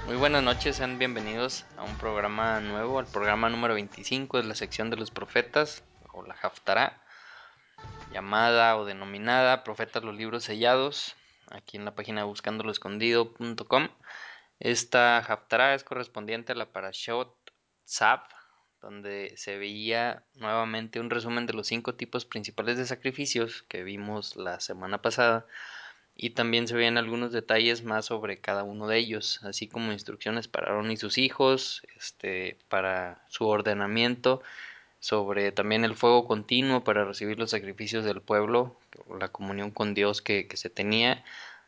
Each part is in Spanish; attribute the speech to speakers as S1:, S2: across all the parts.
S1: Muy buenas noches, sean bienvenidos a un programa nuevo, al programa número 25 de la sección de los profetas, o la Haftará, llamada o denominada Profetas los Libros Sellados, aquí en la página buscandoloescondido.com. Esta Haftará es correspondiente a la Parashot Tzav, donde se veía nuevamente un resumen de los 5 tipos principales de sacrificios que vimos la semana pasada y también se veían algunos detalles más sobre cada uno de ellos, así como instrucciones para Aarón y sus hijos, para su ordenamiento, sobre también el fuego continuo para recibir los sacrificios del pueblo, la comunión con Dios que se tenía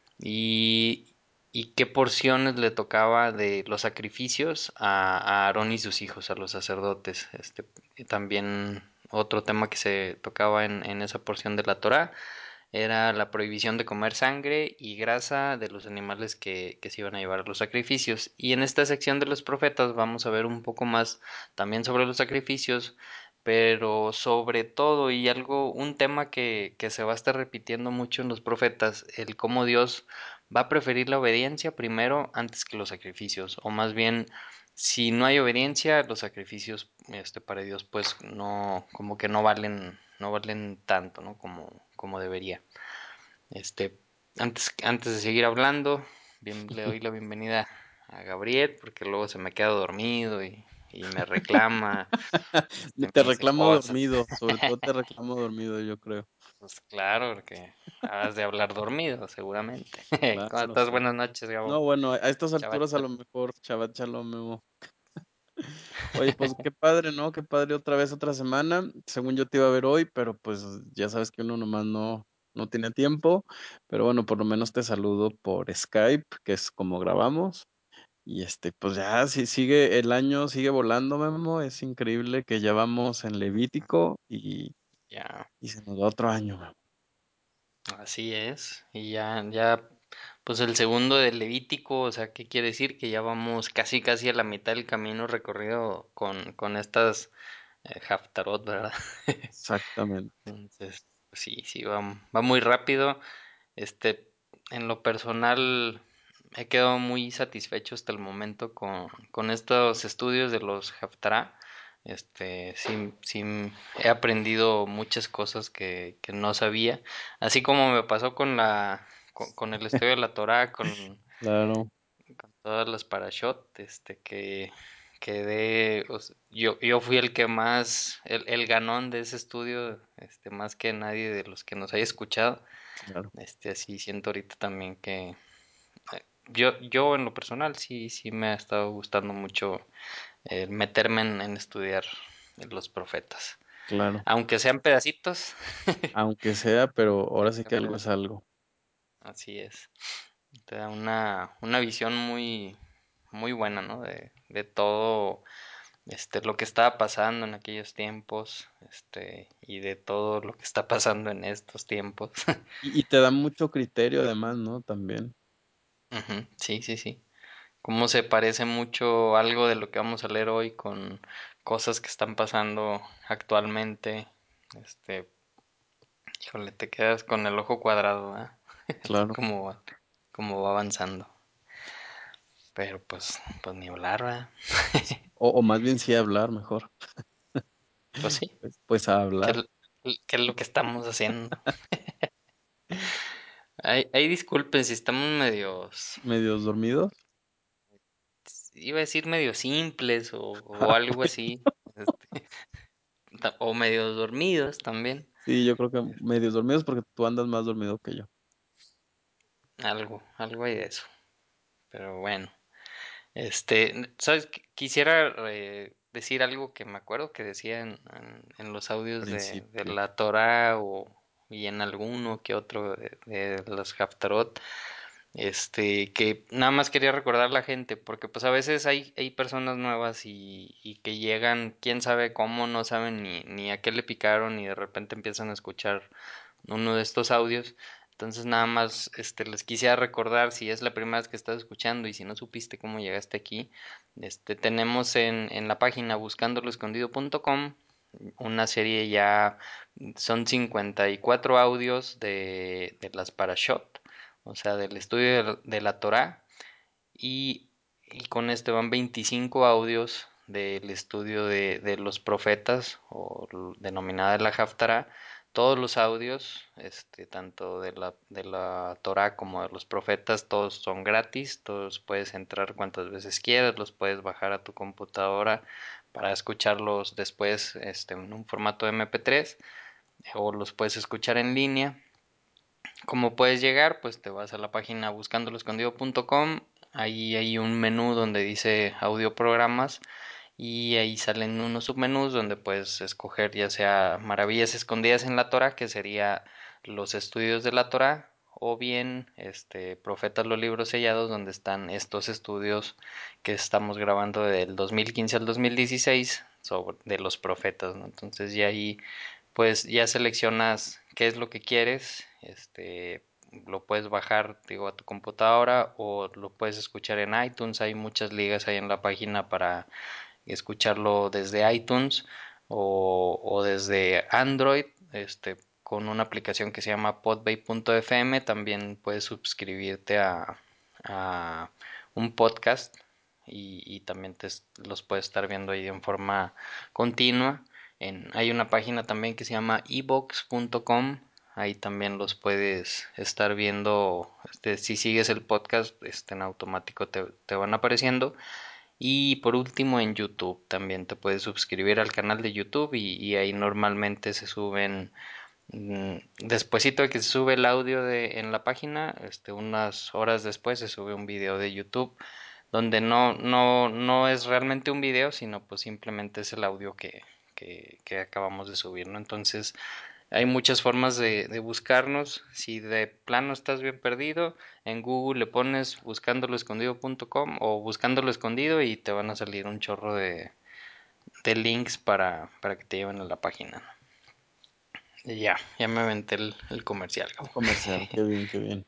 S1: y, y qué porciones le tocaba de los sacrificios a Aarón y sus hijos, a los sacerdotes. Y también otro tema que se tocaba en esa porción de la Torá era la prohibición de comer sangre y grasa de los animales que se iban a llevar a los sacrificios. Y en esta sección de los profetas vamos a ver un poco más también sobre los sacrificios, pero sobre todo y algo, un tema que se va a estar repitiendo mucho en los profetas, el cómo Dios va a preferir la obediencia primero antes que los sacrificios, o más bien si no hay obediencia, los sacrificios para Dios pues no, como que no valen tanto, ¿no? Como debería. Este, antes de seguir hablando, le doy la bienvenida a Gabriel, porque luego se me queda dormido y me reclama,
S2: Te
S1: me dice
S2: reclamo
S1: cosas.
S2: dormido, sobre todo te reclamo dormido, yo creo.
S1: Pues claro, porque has de hablar dormido, seguramente. ¿Cómo
S2: Claro,
S1: estás?
S2: sí.
S1: Buenas noches,
S2: No,
S1: Gabo.
S2: bueno, a estas
S1: Chaval.
S2: alturas a lo mejor, Shabbat Shalom, Memo. Oye, pues qué padre, ¿no? Qué padre otra vez otra semana. Según yo te iba a ver hoy, pero pues ya sabes que uno nomás no tiene tiempo. Pero bueno, por lo menos te saludo por Skype, que es como grabamos. Y pues ya, si sigue el año, sigue volando, Memo. Es increíble que ya vamos en Levítico
S1: Ya,
S2: y se nos va otro año, Memo.
S1: así es. Y ya, pues el segundo del Levítico, o sea, ¿qué quiere decir? Que ya vamos casi a la mitad del camino recorrido con estas Haftarot, ¿verdad?
S2: Exactamente.
S1: Entonces, pues sí, va muy rápido. Este, en lo personal, he quedado muy satisfecho hasta el momento con estos estudios de los Haftarah. Sí, he aprendido muchas cosas que no sabía, así como me pasó con el estudio de la Torah,
S2: Claro,
S1: con todas las parashot, que quedé, yo fui el que más, el ganón de ese estudio, más que nadie de los que nos haya escuchado.
S2: claro,
S1: Así siento ahorita también que yo en lo personal sí me ha estado gustando mucho meterme en estudiar los profetas.
S2: claro.
S1: Aunque sean pedacitos,
S2: Aunque sea, pero ahora sí que
S1: sean
S2: algo es
S1: pedacitos,
S2: algo.
S1: así es. Te da una visión muy buena, ¿no? De todo lo que estaba pasando en aquellos tiempos, y de todo lo que está pasando en estos tiempos.
S2: Y te da mucho criterio además, ¿no? También.
S1: Ujú, sí. Cómo se parece mucho algo de lo que vamos a leer hoy con cosas que están pasando actualmente. Este, híjole, te quedas con el ojo cuadrado, ¿eh? Así
S2: Claro.
S1: como va avanzando. Pero pues ni hablar, ¿verdad?
S2: O más bien sí hablar mejor.
S1: Pues sí,
S2: Pues a
S1: ¿qué,
S2: hablar.
S1: qué es lo que estamos haciendo? Hay disculpen si estamos medios,
S2: Medios dormidos.
S1: iba a decir medios simples o algo así, este, o medios dormidos también,
S2: Sí, yo creo que medios dormidos porque tú andas más dormido que yo.
S1: algo hay de eso. Pero bueno, ¿sabes? Quisiera decir algo que me acuerdo que decía en los audios de
S2: Principio.
S1: la Torah y en alguno que otro de los Haftarot, que nada más quería recordar a la gente, porque pues a veces hay personas nuevas y que llegan, quién sabe cómo, no saben ni a qué le picaron y de repente empiezan a escuchar uno de estos audios. Entonces nada más les quisiera recordar si es la primera vez que estás escuchando y si no supiste cómo llegaste aquí, tenemos en la página buscandoloescondido.com una serie ya, son 54 audios de las Parashot, o sea, del estudio de la Torá, y y con este van 25 audios del estudio de los profetas o denominada la Haftarah. Todos los audios, tanto de la Torah como de los profetas, todos son gratis, todos puedes entrar cuantas veces quieras, los puedes bajar a tu computadora para escucharlos después en un formato MP3 o los puedes escuchar en línea. ¿Cómo puedes llegar? Pues te vas a la página buscandoloescondido.com. Ahí hay un menú donde dice audio programas y ahí salen unos submenús donde puedes escoger ya sea Maravillas Escondidas en la Torah, que sería los estudios de la Torah, o bien Profetas los libros sellados, donde están estos estudios que estamos grabando del 2015 al 2016 sobre de los profetas, ¿no? Entonces ya ahí pues ya seleccionas qué es lo que quieres, lo puedes bajar, digo, a tu computadora o lo puedes escuchar en iTunes. Hay muchas ligas ahí en la página para escucharlo desde iTunes o desde Android, con una aplicación que se llama podbay.fm. También puedes suscribirte a un podcast y también los puedes estar viendo ahí en forma continua. Hay una página también que se llama ebox.com. Ahí también los puedes estar viendo. Si sigues el podcast, en automático te van apareciendo. Y por último en YouTube también te puedes suscribir al canal de YouTube y ahí normalmente se suben, despuesito de que se sube el audio en la página, unas horas después se sube un video de YouTube donde no es realmente un video, sino pues simplemente es el audio que acabamos de subir, ¿no? Entonces hay muchas formas de buscarnos. Si de plano estás bien perdido, en Google le pones buscandoloescondido.com o buscándolo escondido y te van a salir un chorro de links para que te lleven a la página. Y ya me aventé el comercial,
S2: Un
S1: Gabo.
S2: comercial, qué bien, qué bien.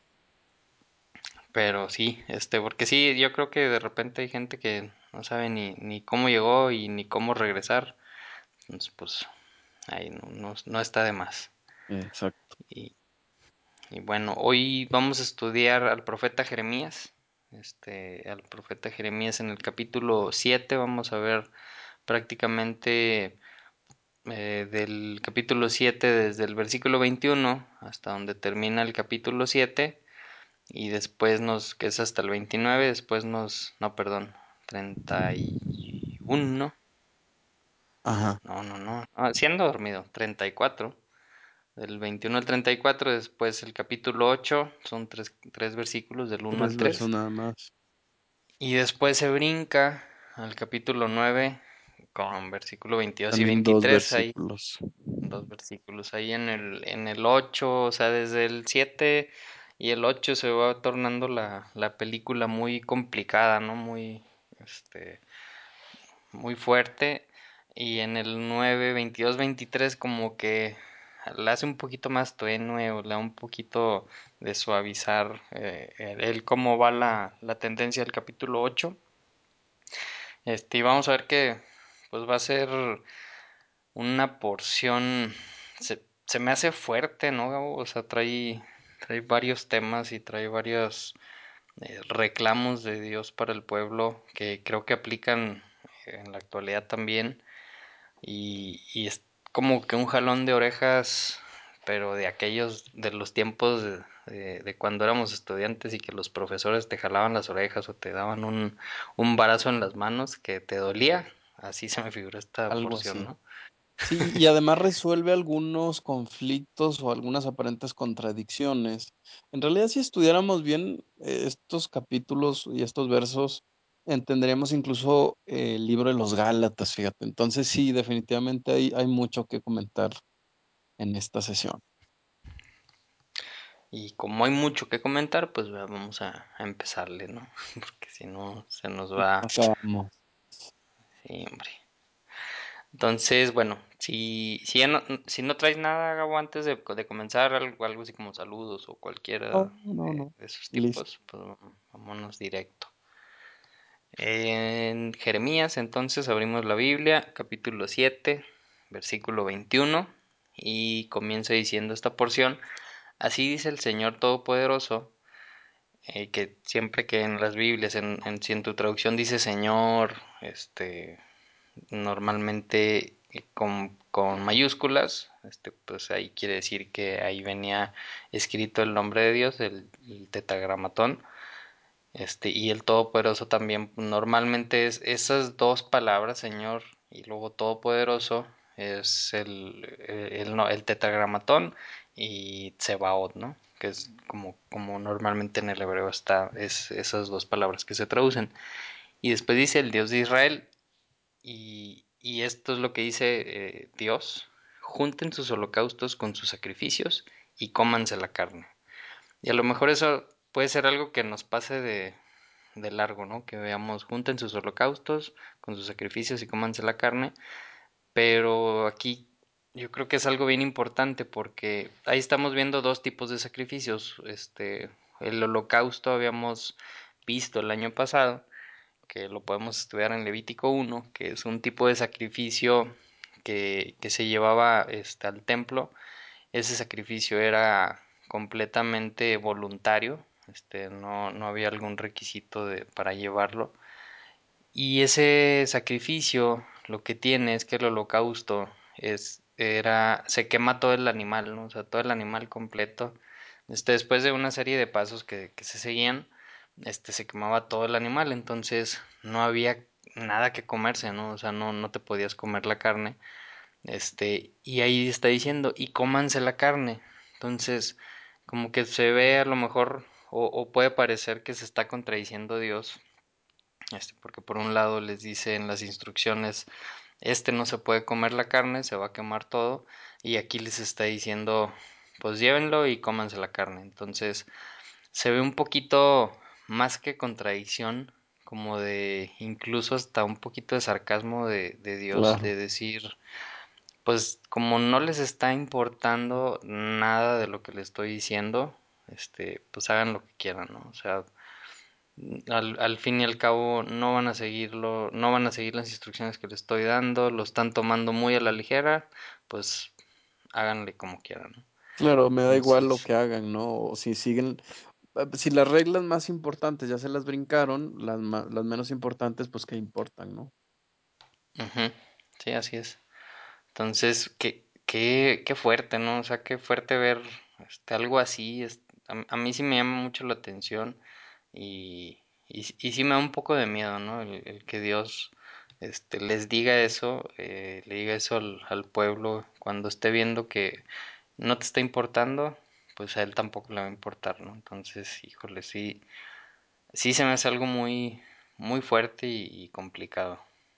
S1: Pero sí, porque sí, yo creo que de repente hay gente que no sabe ni cómo llegó y ni cómo regresar. Entonces, pues ahí no está de más.
S2: Exacto.
S1: Y, y bueno, hoy vamos a estudiar al profeta Jeremías. Al profeta Jeremías en el capítulo 7 vamos a ver prácticamente del capítulo 7 desde el versículo 21 hasta donde termina el capítulo 7 y después que es hasta el 29, después no, perdón, 31,
S2: Ajá.
S1: no, siendo dormido, 34. Del 21 al 34, después el capítulo 8, son tres versículos del 1 al
S2: Tres versos
S1: 3.
S2: nada más.
S1: Y después se brinca al capítulo 9 con versículo 22 y
S2: También dos
S1: 23. Hay
S2: versículos.
S1: dos versículos. Ahí en el 8, o sea, desde el 7 y el 8 se va tornando la película muy complicada, ¿no? Muy fuerte. Y en el 9 22 23 como que la hace un poquito más tenue o le da un poquito de suavizar el cómo va la tendencia del capítulo 8. Y vamos a ver que pues va a ser una porción, se me hace fuerte, ¿no, Gabo? O sea, trae varios temas y trae varios reclamos de Dios para el pueblo que creo que aplican en la actualidad también. Y es como que un jalón de orejas, pero de aquellos, de los tiempos de cuando éramos estudiantes y que los profesores te jalaban las orejas o te daban un barazo en las manos que te dolía. Así se me figuró esta
S2: Algo
S1: porción,
S2: así.
S1: ¿no?
S2: Sí, y además resuelve algunos conflictos o algunas aparentes contradicciones. En realidad, si estudiáramos bien estos capítulos y estos versos, entenderíamos incluso el libro de los Gálatas, fíjate. Entonces, sí, definitivamente hay mucho que comentar en esta sesión.
S1: Y como hay mucho que comentar, pues vamos a empezarle, ¿no? Porque si no, se nos va.
S2: Acabamos.
S1: Sí, hombre. Entonces, bueno, si no traes nada, Gabo, antes de comenzar, algo así como saludos o
S2: No,
S1: cualquiera
S2: no, no.
S1: de esos
S2: Listo.
S1: tipos, pues vámonos directo. En Jeremías, entonces, abrimos la Biblia, capítulo 7 versículo 21 y comienza diciendo esta porción. Así dice el Señor Todopoderoso, que siempre que en las Biblias, si en tu traducción dice Señor, normalmente con mayúsculas, pues ahí quiere decir que ahí venía escrito el nombre de Dios, el tetragramatón, y el Todopoderoso también, normalmente es esas dos palabras, Señor, y luego Todopoderoso, es el tetragramatón y Tsebaot, ¿no? Que es como normalmente en el hebreo es esas dos palabras que se traducen. Y después dice el Dios de Israel, y esto es lo que dice Dios: junten sus holocaustos con sus sacrificios y cómanse la carne. Y a lo mejor eso puede ser algo que nos pase de largo, ¿no? Que veamos, junten sus holocaustos con sus sacrificios y cómanse la carne, pero aquí yo creo que es algo bien importante porque ahí estamos viendo dos tipos de sacrificios. El holocausto habíamos visto el año pasado, que lo podemos estudiar en Levítico 1, que es un tipo de sacrificio que se llevaba al templo. Ese sacrificio era completamente voluntario, no había algún requisito para llevarlo. Y ese sacrificio lo que tiene es que el holocausto se quema todo el animal, ¿no? O sea, todo el animal completo. Después de una serie de pasos que se seguían, se quemaba todo el animal, entonces no había nada que comerse, ¿no? O sea, no te podías comer la carne. Y ahí está diciendo, y cómanse la carne. Entonces, como que se ve a lo mejor, o puede parecer que se está contradiciendo Dios, porque por un lado les dice en las instrucciones, no se puede comer la carne, se va a quemar todo, y aquí les está diciendo, pues llévenlo y cómanse la carne. Entonces, se ve un poquito más que contradicción, como de incluso hasta un poquito de sarcasmo de Dios,
S2: Claro.
S1: de decir, pues como no les está importando nada de lo que les estoy diciendo, pues hagan lo que quieran, ¿no? O sea, al fin y al cabo no van a seguirlo, no van a seguir las instrucciones que les estoy dando, lo están tomando muy a la ligera, pues háganle como quieran, ¿no?
S2: Claro, me da igual lo
S1: Entonces,
S2: que hagan, ¿no? O si siguen, si las reglas más importantes ya se las brincaron, las menos importantes, pues qué importan, ¿no?
S1: ujú, sí, así es. Entonces, qué fuerte, ¿no? O sea, qué fuerte ver algo así. A mí sí me llama mucho la atención y sí me da un poco de miedo, ¿no? El que Dios les diga eso, le diga eso al pueblo cuando esté viendo que no te está importando, pues a él tampoco le va a importar, ¿no? Entonces, híjole, sí se me hace algo muy, muy fuerte y complicado.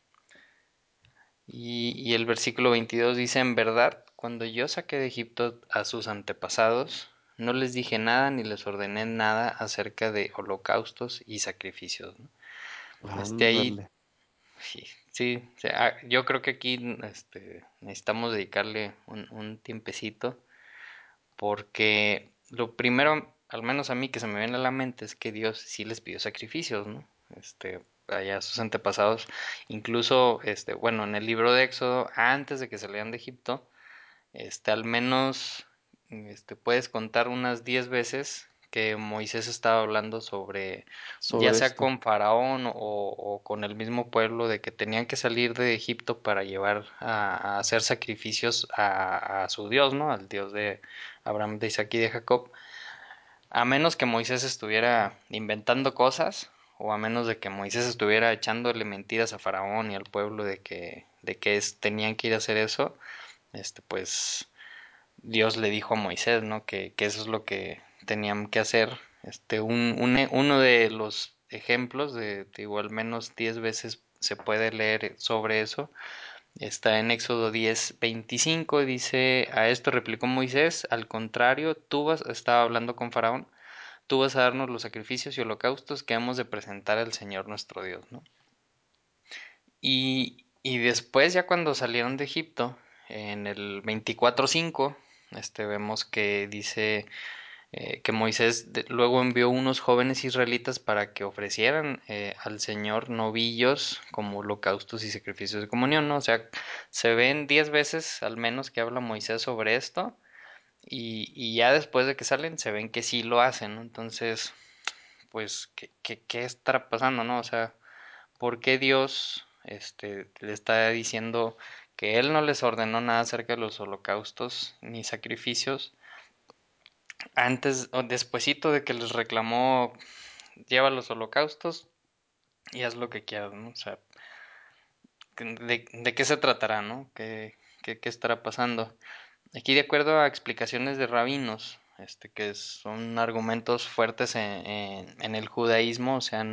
S1: Y el versículo 22 dice, en verdad, cuando yo saqué de Egipto a sus antepasados, no les dije nada ni les ordené nada acerca de holocaustos y sacrificios, ¿no? Ahí,
S2: Ándale.
S1: sí, sí, o sea, yo creo que aquí necesitamos dedicarle un tiempecito, porque lo primero, al menos a mí que se me viene a la mente, es que Dios sí les pidió sacrificios, ¿no? Allá a sus antepasados, incluso, bueno, en el libro de Éxodo, antes de que salieran de Egipto, al menos, puedes contar unas 10 veces que Moisés estaba hablando sobre, ya
S2: Sobre
S1: sea
S2: esto.
S1: con Faraón o con el mismo pueblo, de que tenían que salir de Egipto para llevar a hacer sacrificios a su Dios, ¿no? Al Dios de Abraham, de Isaac y de Jacob. A menos que Moisés estuviera inventando cosas, o a menos de que Moisés estuviera echándole mentiras a Faraón y al pueblo de que tenían que ir a hacer eso, pues Dios le dijo a Moisés, ¿no? Que eso es lo que tenían que hacer. Uno de los ejemplos, digo, al menos 10 veces se puede leer sobre eso. Está en Éxodo 10:25, dice, a esto replicó Moisés, al contrario, estaba hablando con Faraón, tú vas a darnos los sacrificios y holocaustos que hemos de presentar al Señor nuestro Dios, ¿no? Y después, ya cuando salieron de Egipto, en el 24:5, vemos que dice que Moisés luego envió unos jóvenes israelitas para que ofrecieran al Señor novillos como holocaustos y sacrificios de comunión, ¿no? O sea, se ven 10 veces al menos que habla Moisés sobre esto, y ya después de que salen se ven que sí lo hacen, ¿no? Entonces, pues, ¿qué estará pasando, no? O sea, ¿por qué Dios, le está diciendo que Él no les ordenó nada acerca de los holocaustos ni sacrificios antes o despuesito de que les reclamó, lleva los holocaustos y haz lo que quieras, ¿no? O sea, ¿de qué se tratará, no? ¿Qué estará pasando? Aquí, de acuerdo a explicaciones de rabinos, que son argumentos fuertes en el judaísmo, o sea,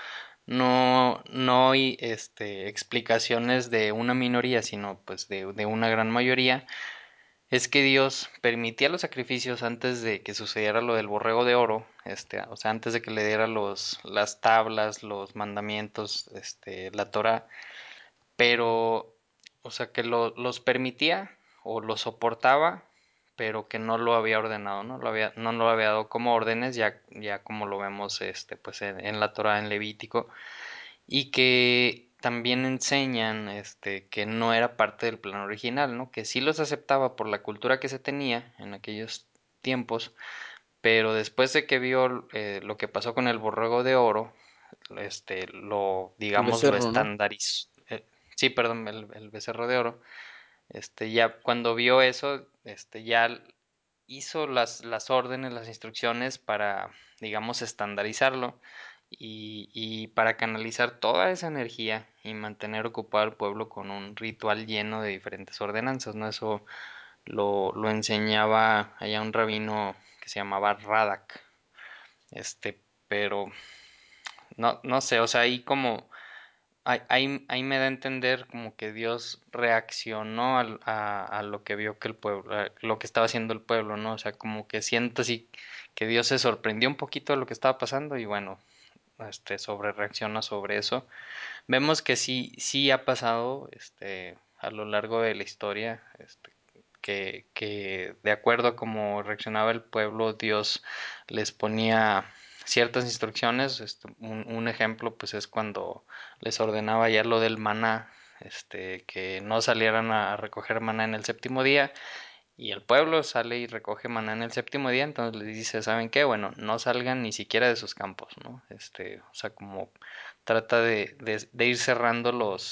S1: no hay explicaciones de una minoría, sino pues de una gran mayoría, es que Dios permitía los sacrificios antes de que sucediera lo del borrego de oro, o sea, antes de que le diera las tablas, los mandamientos, la Torá, pero, o sea, que los permitía o los soportaba, pero que no lo había ordenado, no lo había dado como órdenes, ya como lo vemos, pues en la Torá, en Levítico, y que también enseñan, que no era parte del plan original, ¿no? Que sí los aceptaba por la cultura que se tenía en aquellos tiempos, pero después de que vio lo que pasó con el borrego de oro,
S2: El
S1: digamos, lo
S2: becerro, ¿no?
S1: estandarizó. Sí, perdón, el becerro de oro. Ya cuando vio eso, ya hizo las órdenes, las instrucciones para, digamos, estandarizarlo y para canalizar toda esa energía y mantener ocupado al pueblo con un ritual lleno de diferentes ordenanzas, ¿no? Eso lo enseñaba allá un rabino que se llamaba Radak, pero no sé, o sea, ahí como ahí me da a entender como que Dios reaccionó a lo que vio que el pueblo, a lo que estaba haciendo el pueblo, ¿no? O sea, como que siento así que Dios se sorprendió un poquito de lo que estaba pasando y bueno, sobre reacciona sobre eso. Vemos que sí ha pasado, a lo largo de la historia, que de acuerdo a cómo reaccionaba el pueblo, Dios les ponía ciertas instrucciones. Un ejemplo, pues, es cuando les ordenaba ya lo del maná, que no salieran a recoger maná en el séptimo día, y el pueblo sale y recoge maná en el séptimo día, entonces les dice, ¿saben qué? Bueno, no salgan ni siquiera de sus campos, ¿no? O sea, como trata de ir cerrando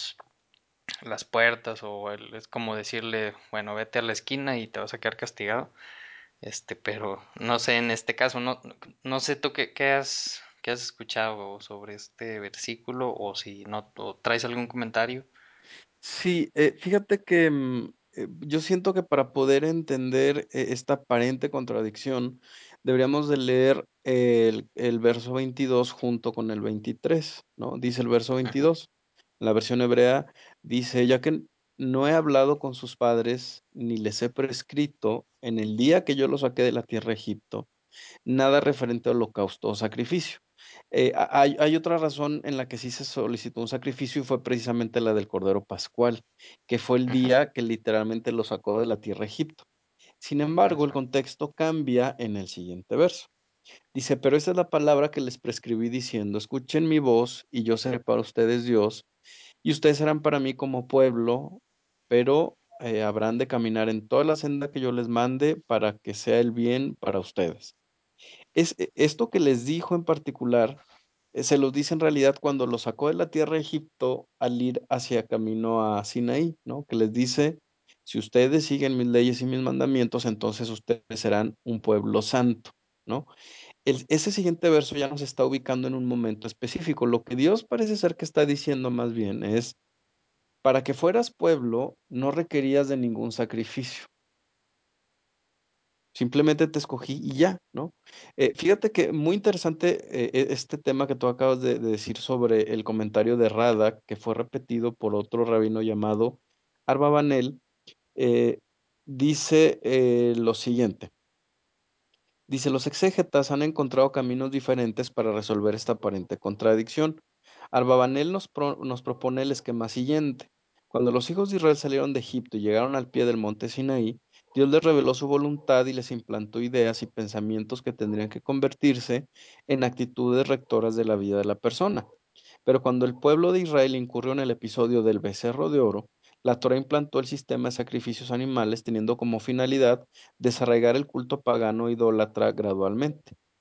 S1: las puertas o es como decirle, bueno, vete a la esquina y te vas a quedar castigado. Pero no sé, en este caso, no sé tú qué has escuchado sobre este versículo o si no, o traes algún comentario.
S2: Sí, fíjate que yo siento que para poder entender esta aparente contradicción, deberíamos de leer el verso 22 junto con el 23, ¿no? Dice el verso
S1: Ujú,
S2: 22, la versión hebrea dice, ya que no he hablado con sus padres, ni les he prescrito en el día que yo los saqué de la tierra de Egipto, nada referente a holocausto o sacrificio. Hay otra razón en la que sí se solicitó un sacrificio y fue precisamente la del Cordero Pascual, que fue el
S1: ujú,
S2: día que literalmente lo sacó de la tierra de Egipto. Sin embargo, el
S1: exacto.
S2: contexto cambia en el siguiente verso. Dice, pero esa es la palabra que les prescribí diciendo, escuchen mi voz y yo seré para ustedes Dios y ustedes serán para mí como pueblo, pero habrán de caminar en toda la senda que yo les mande para que sea el bien para ustedes. Esto que les dijo en particular, se los dice en realidad cuando los sacó de la tierra de Egipto al ir hacia camino a Sinaí, ¿no? Que les dice, si ustedes siguen mis leyes y mis mandamientos, entonces ustedes serán un pueblo santo, ¿no? Ese siguiente verso ya nos está ubicando en un momento específico. Lo que Dios parece ser que está diciendo más bien es, para que fueras pueblo, no requerías de ningún sacrificio. Simplemente te escogí y ya, ¿no? Fíjate que muy interesante este tema que tú acabas de decir sobre el comentario de Radak, que fue repetido por otro rabino llamado Arba Banel, eh, dice lo siguiente. Dice, los exégetas han encontrado caminos diferentes para resolver esta aparente contradicción. Arbabanel nos propone el esquema siguiente. Cuando los hijos de Israel salieron de Egipto y llegaron al pie del monte Sinaí, Dios les reveló su voluntad y les implantó ideas y pensamientos que tendrían que convertirse en actitudes rectoras de la vida de la persona. Pero cuando el pueblo de Israel incurrió en el episodio del becerro de oro, la Torah implantó el sistema de sacrificios animales teniendo como finalidad desarraigar el culto pagano e idólatra gradualmente.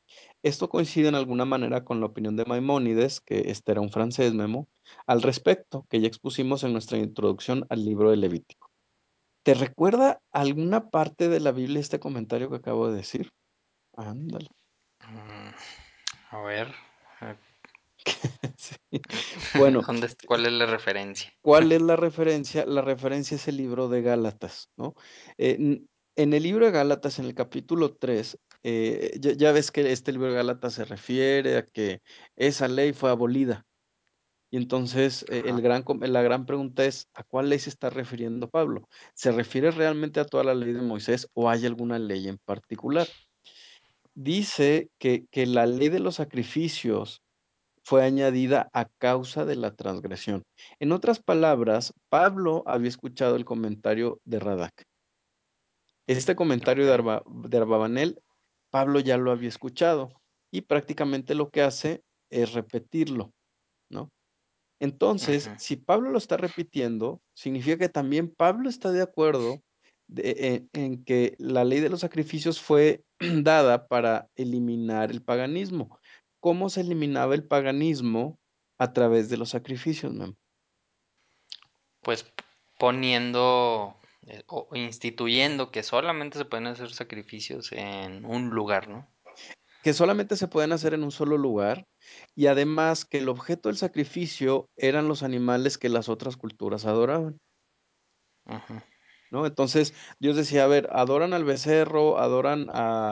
S2: Esto coincide en alguna manera con la opinión de Maimónides, que este era un francés, Memo, al respecto, que ya expusimos en nuestra introducción al libro de Levítico. ¿Te recuerda alguna parte de la Biblia este comentario que acabo de decir? Ándale.
S1: Mm, a ver, eh,
S2: Sí. Bueno,
S1: ¿cuál es la referencia?
S2: ¿cuál es la referencia? La referencia es el libro de Gálatas, ¿no? En el libro de Gálatas, en el capítulo 3, ya ves que este libro de Gálatas se refiere a que esa ley fue abolida. Y entonces
S1: Ajá.
S2: la gran pregunta es, ¿a cuál ley se está refiriendo Pablo? ¿Se refiere realmente a toda la ley de Moisés o hay alguna ley en particular? Dice que la ley de los sacrificios fue añadida a causa de la transgresión. En otras palabras, Pablo había escuchado el comentario de Radak. Este comentario
S1: Ok.
S2: de Arbabanel, Pablo ya lo había escuchado y prácticamente lo que hace es repetirlo, ¿no? Entonces,
S1: Ujú.
S2: si Pablo lo está repitiendo, significa que también Pablo está de acuerdo en que la ley de los sacrificios fue dada para eliminar el paganismo. ¿Cómo se eliminaba el paganismo? A través de los sacrificios, Mem.
S1: Pues poniendo o instituyendo que solamente se pueden hacer sacrificios en un lugar, ¿no?
S2: Que solamente se pueden hacer en un solo lugar y además que el objeto del sacrificio eran los animales que las otras culturas adoraban.
S1: Ujú.
S2: ¿No? Entonces, Dios decía, a ver, adoran al becerro, adoran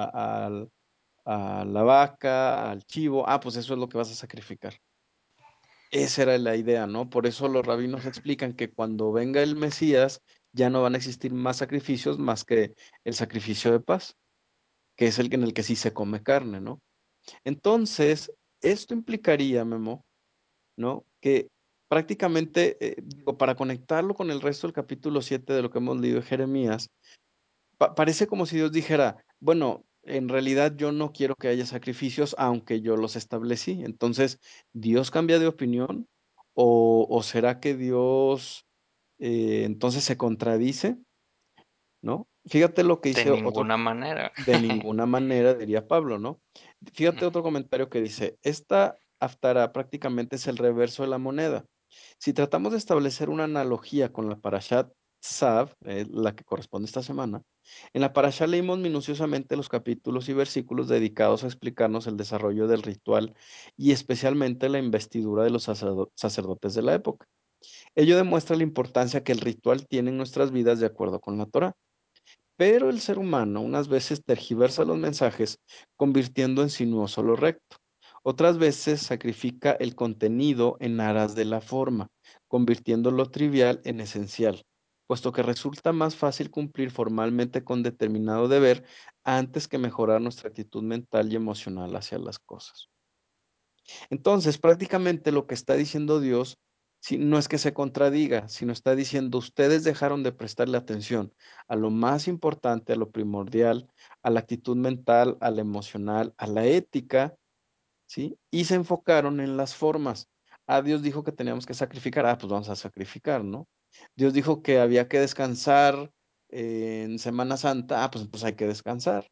S2: a la vaca, al chivo, pues eso es lo que vas a sacrificar. Esa era la idea, ¿no? Por eso los rabinos explican que cuando venga el Mesías ya no van a existir más sacrificios más que el sacrificio de paz, que es el en el que sí se come carne, ¿no? Entonces, esto implicaría, Memo, ¿no? Que prácticamente, digo, para conectarlo con el resto del capítulo 7 de lo que hemos leído de Jeremías, parece como si Dios dijera, bueno, en realidad yo no quiero que haya sacrificios, aunque yo los establecí. Entonces, ¿Dios cambia de opinión? ¿O será que Dios entonces se contradice? ¿No? Fíjate lo que
S1: De
S2: dice otro,
S1: ninguna manera.
S2: de ninguna manera, diría Pablo, ¿no? Fíjate otro comentario que dice, esta haftará prácticamente es el reverso de la moneda. Si tratamos de establecer una analogía con la Parashat Tzav, la que corresponde esta semana, en la Parashat leímos minuciosamente los capítulos y versículos dedicados a explicarnos el desarrollo del ritual y especialmente la investidura de los sacerdotes de la época. Ello demuestra la importancia que el ritual tiene en nuestras vidas de acuerdo con la Torah. Pero el ser humano unas veces tergiversa los mensajes convirtiendo en sinuoso lo recto. Otras veces sacrifica el contenido en aras de la forma, convirtiendo lo trivial en esencial, puesto que resulta más fácil cumplir formalmente con determinado deber antes que mejorar nuestra actitud mental y emocional hacia las cosas. Entonces, prácticamente lo que está diciendo Dios, no es que se contradiga, sino está diciendo, ustedes dejaron de prestarle atención a lo más importante, a lo primordial, a la actitud mental, a la emocional, a la ética, ¿sí? Y se enfocaron en las formas. Dios dijo que teníamos que sacrificar, pues vamos a sacrificar, ¿no? Dios dijo que había que descansar en Semana Santa, pues hay que descansar,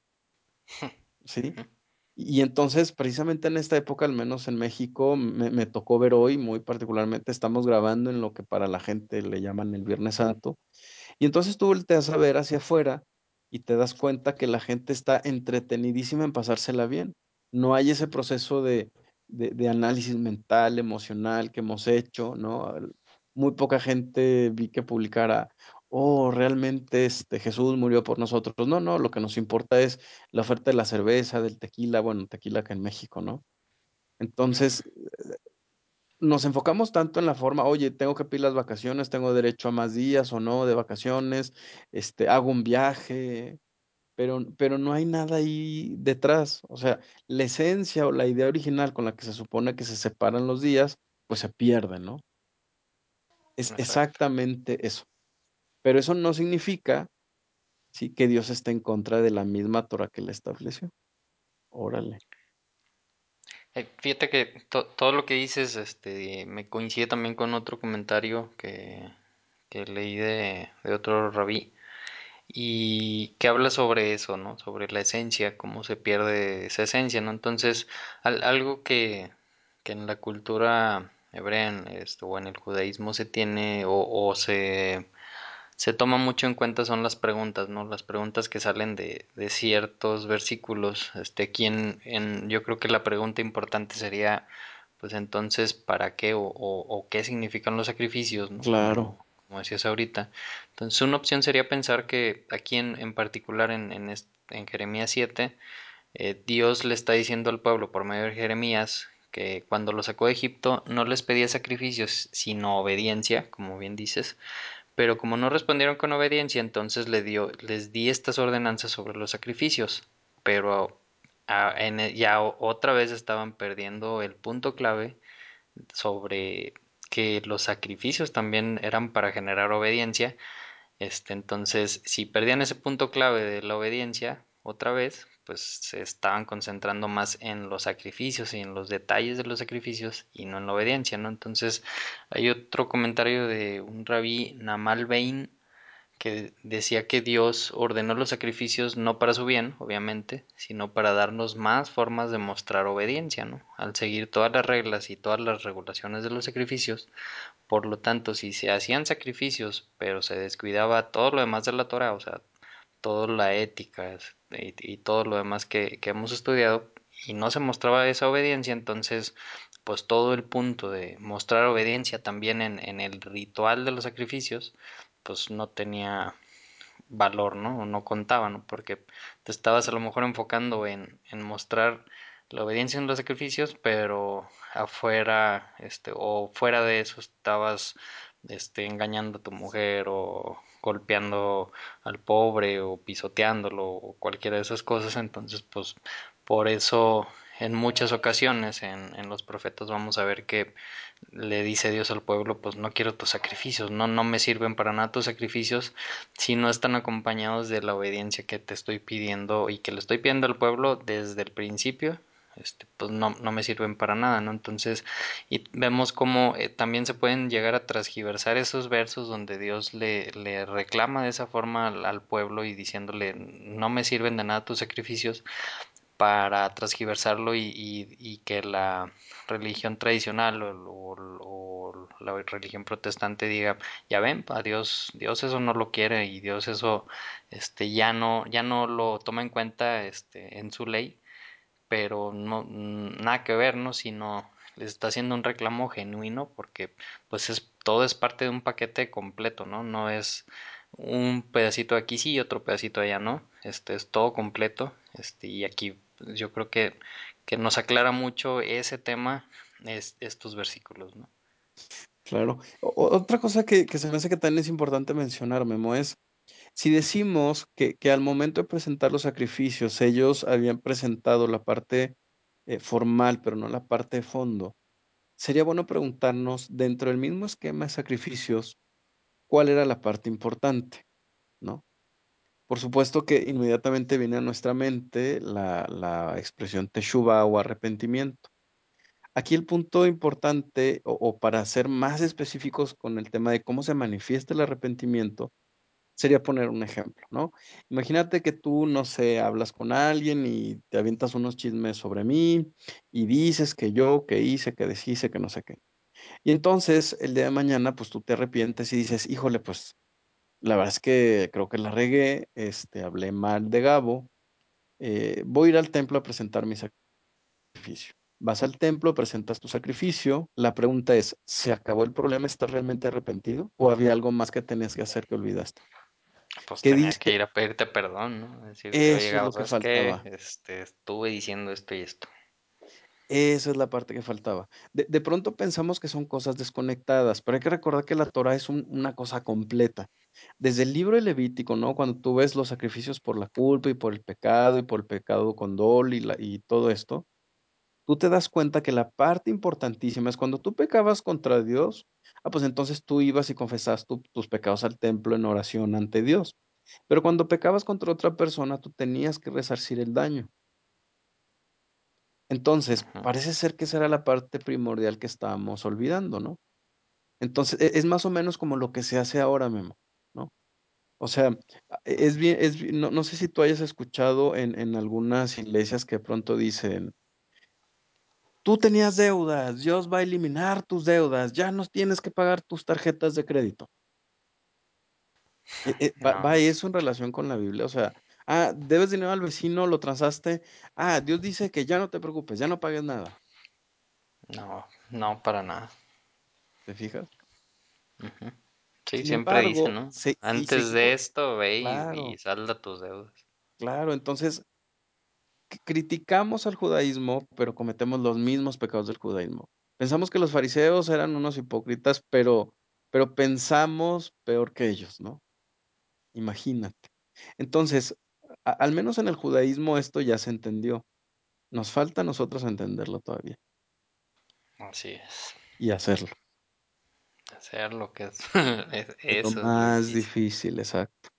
S2: ¿sí? Y entonces, precisamente en esta época, al menos en México, me tocó ver hoy, muy particularmente, estamos grabando en lo que para la gente le llaman el Viernes Santo. Y entonces tú volteas a ver hacia afuera y te das cuenta que la gente está entretenidísima en pasársela bien. No hay ese proceso de análisis mental, emocional que hemos hecho, ¿no? Muy poca gente vi que publicara, realmente Jesús murió por nosotros. No, no, lo que nos importa es la oferta de la cerveza, del tequila, bueno, tequila acá en México, ¿no? Entonces, nos enfocamos tanto en la forma, oye, tengo que pedir las vacaciones, tengo derecho a más días o no de vacaciones, hago un viaje, pero no hay nada ahí detrás. O sea, la esencia o la idea original con la que se supone que se separan los días, pues se pierde, ¿no? Es
S1: Exacto.
S2: exactamente eso. Pero eso no significa, sí, que Dios esté en contra de la misma Torah que le estableció. Órale.
S1: Fíjate que todo lo que dices, me coincide también con otro comentario que leí de otro rabí. y que habla sobre eso, ¿no? Sobre la esencia, cómo se pierde esa esencia, ¿no? Entonces, algo que en la cultura hebrea o en el judaísmo se tiene se toma mucho en cuenta son las preguntas, ¿no? Las preguntas que salen de ciertos versículos. Aquí yo creo que la pregunta importante sería, pues entonces, ¿para qué o qué significan los sacrificios, ¿no?
S2: Claro,
S1: Como decías ahorita. Entonces, una opción sería pensar que aquí en particular en Jeremías 7, Dios le está diciendo al pueblo por medio de Jeremías que cuando lo sacó de Egipto no les pedía sacrificios, sino obediencia, como bien dices, pero como no respondieron con obediencia, entonces les di estas ordenanzas sobre los sacrificios. Pero ya otra vez estaban perdiendo el punto clave sobre que los sacrificios también eran para generar obediencia. Entonces, si perdían ese punto clave de la obediencia, otra vez, pues se estaban concentrando más en los sacrificios y en los detalles de los sacrificios y no en la obediencia, ¿no? Entonces, hay otro comentario de un rabí, Namal Bein, que decía que Dios ordenó los sacrificios no para su bien, obviamente, sino para darnos más formas de mostrar obediencia, ¿no? Al seguir todas las reglas y todas las regulaciones de los sacrificios, por lo tanto, si se hacían sacrificios, pero se descuidaba todo lo demás de la Torah, o sea, toda la ética y todo lo demás que hemos estudiado, y no se mostraba esa obediencia, entonces, pues todo el punto de mostrar obediencia también en el ritual de los sacrificios, pues no tenía valor, ¿no? O no contaba, ¿no? Porque te estabas a lo mejor enfocando en mostrar la obediencia en los sacrificios, pero afuera, o fuera de eso estabas, engañando a tu mujer o golpeando al pobre o pisoteándolo o cualquiera de esas cosas. Entonces, pues, por eso en muchas ocasiones en los profetas vamos a ver que le dice Dios al pueblo, pues no quiero tus sacrificios, no me sirven para nada tus sacrificios si no están acompañados de la obediencia que te estoy pidiendo y que le estoy pidiendo al pueblo desde el principio. Pues no me sirven para nada, ¿no? Entonces, y vemos cómo también se pueden llegar a transgiversar esos versos donde Dios le reclama de esa forma al pueblo y diciéndole, no me sirven de nada tus sacrificios, para transgiversarlo y que la religión tradicional o la religión protestante diga, ya ven, a Dios eso no lo quiere y Dios eso ya no lo toma en cuenta en su ley, pero no nada que ver, ¿no? Sino les está haciendo un reclamo genuino porque pues todo es parte de un paquete completo, ¿no? No es un pedacito aquí sí y otro pedacito allá no. Es todo completo. Y aquí pues, yo creo que nos aclara mucho ese tema estos versículos, ¿no?
S2: claro. Otra cosa que se me hace que también es importante mencionar, Memo, es si decimos que al momento de presentar los sacrificios, ellos habían presentado la parte formal, pero no la parte de fondo, sería bueno preguntarnos, dentro del mismo esquema de sacrificios, cuál era la parte importante, ¿no? Por supuesto que inmediatamente viene a nuestra mente la expresión teshuva o arrepentimiento. Aquí el punto importante, o para ser más específicos con el tema de cómo se manifiesta el arrepentimiento, sería poner un ejemplo, ¿no? Imagínate que tú, no sé, hablas con alguien y te avientas unos chismes sobre mí y dices que yo, que hice, que deshice, que no sé qué. Y entonces el día de mañana, pues tú te arrepientes y dices, híjole, pues la verdad es que creo que la regué, hablé mal de Gabo, voy a ir al templo a presentar mi sacrificio. Vas al templo, presentas tu sacrificio. La pregunta es, ¿se acabó el problema? ¿Estás realmente arrepentido? ¿O había algo más que tenías que hacer que olvidaste?
S1: Pues
S2: ¿Qué
S1: tenía que
S2: dice?
S1: ir a pedirte perdón, ¿no? Decirte, oye,
S2: Eso es
S1: Gabo,
S2: lo que
S1: ¿sabes qué?
S2: faltaba.
S1: Estuve diciendo esto y esto.
S2: Esa es la parte que faltaba. De pronto pensamos que son cosas desconectadas, pero hay que recordar que la Torah es una cosa completa. Desde el libro de Levítico, ¿no? Cuando tú ves los sacrificios por la culpa y por el pecado y por el pecado con dol y todo esto, tú te das cuenta que la parte importantísima es cuando tú pecabas contra Dios, pues entonces tú ibas y confesabas tus pecados al templo en oración ante Dios. Pero cuando pecabas contra otra persona, tú tenías que resarcir el daño. Entonces,
S1: Ujú.
S2: parece ser que esa era la parte primordial que estábamos olvidando, ¿no? Entonces, es más o menos como lo que se hace ahora, Memo, ¿no? O sea, no, no sé si tú hayas escuchado en algunas iglesias que de pronto dicen, tú tenías deudas, Dios va a eliminar tus deudas, ya no tienes que pagar tus tarjetas de crédito. Va
S1: No,
S2: eso en relación con la Biblia, o sea, debes dinero al vecino, lo transaste, Dios dice que ya no te preocupes, ya no pagues nada,
S1: no, no para nada.
S2: ¿te fijas?
S1: Ujú. Sí,
S2: Sin
S1: siempre dice,
S2: embargo,
S1: ¿no?
S2: y
S1: Antes de
S2: seguimos,
S1: esto, ve y
S2: claro,
S1: salda tus deudas.
S2: claro, entonces criticamos al judaísmo, pero cometemos los mismos pecados del judaísmo. Pensamos que los fariseos eran unos hipócritas, pero pensamos peor que ellos, ¿no? Imagínate. Entonces, al menos en el judaísmo esto ya se entendió. Nos falta a nosotros entenderlo todavía
S1: Así es.
S2: y hacerlo.
S1: Hacer lo que es,
S2: Es lo
S1: eso es lo
S2: más
S1: difícil.
S2: difícil, exacto.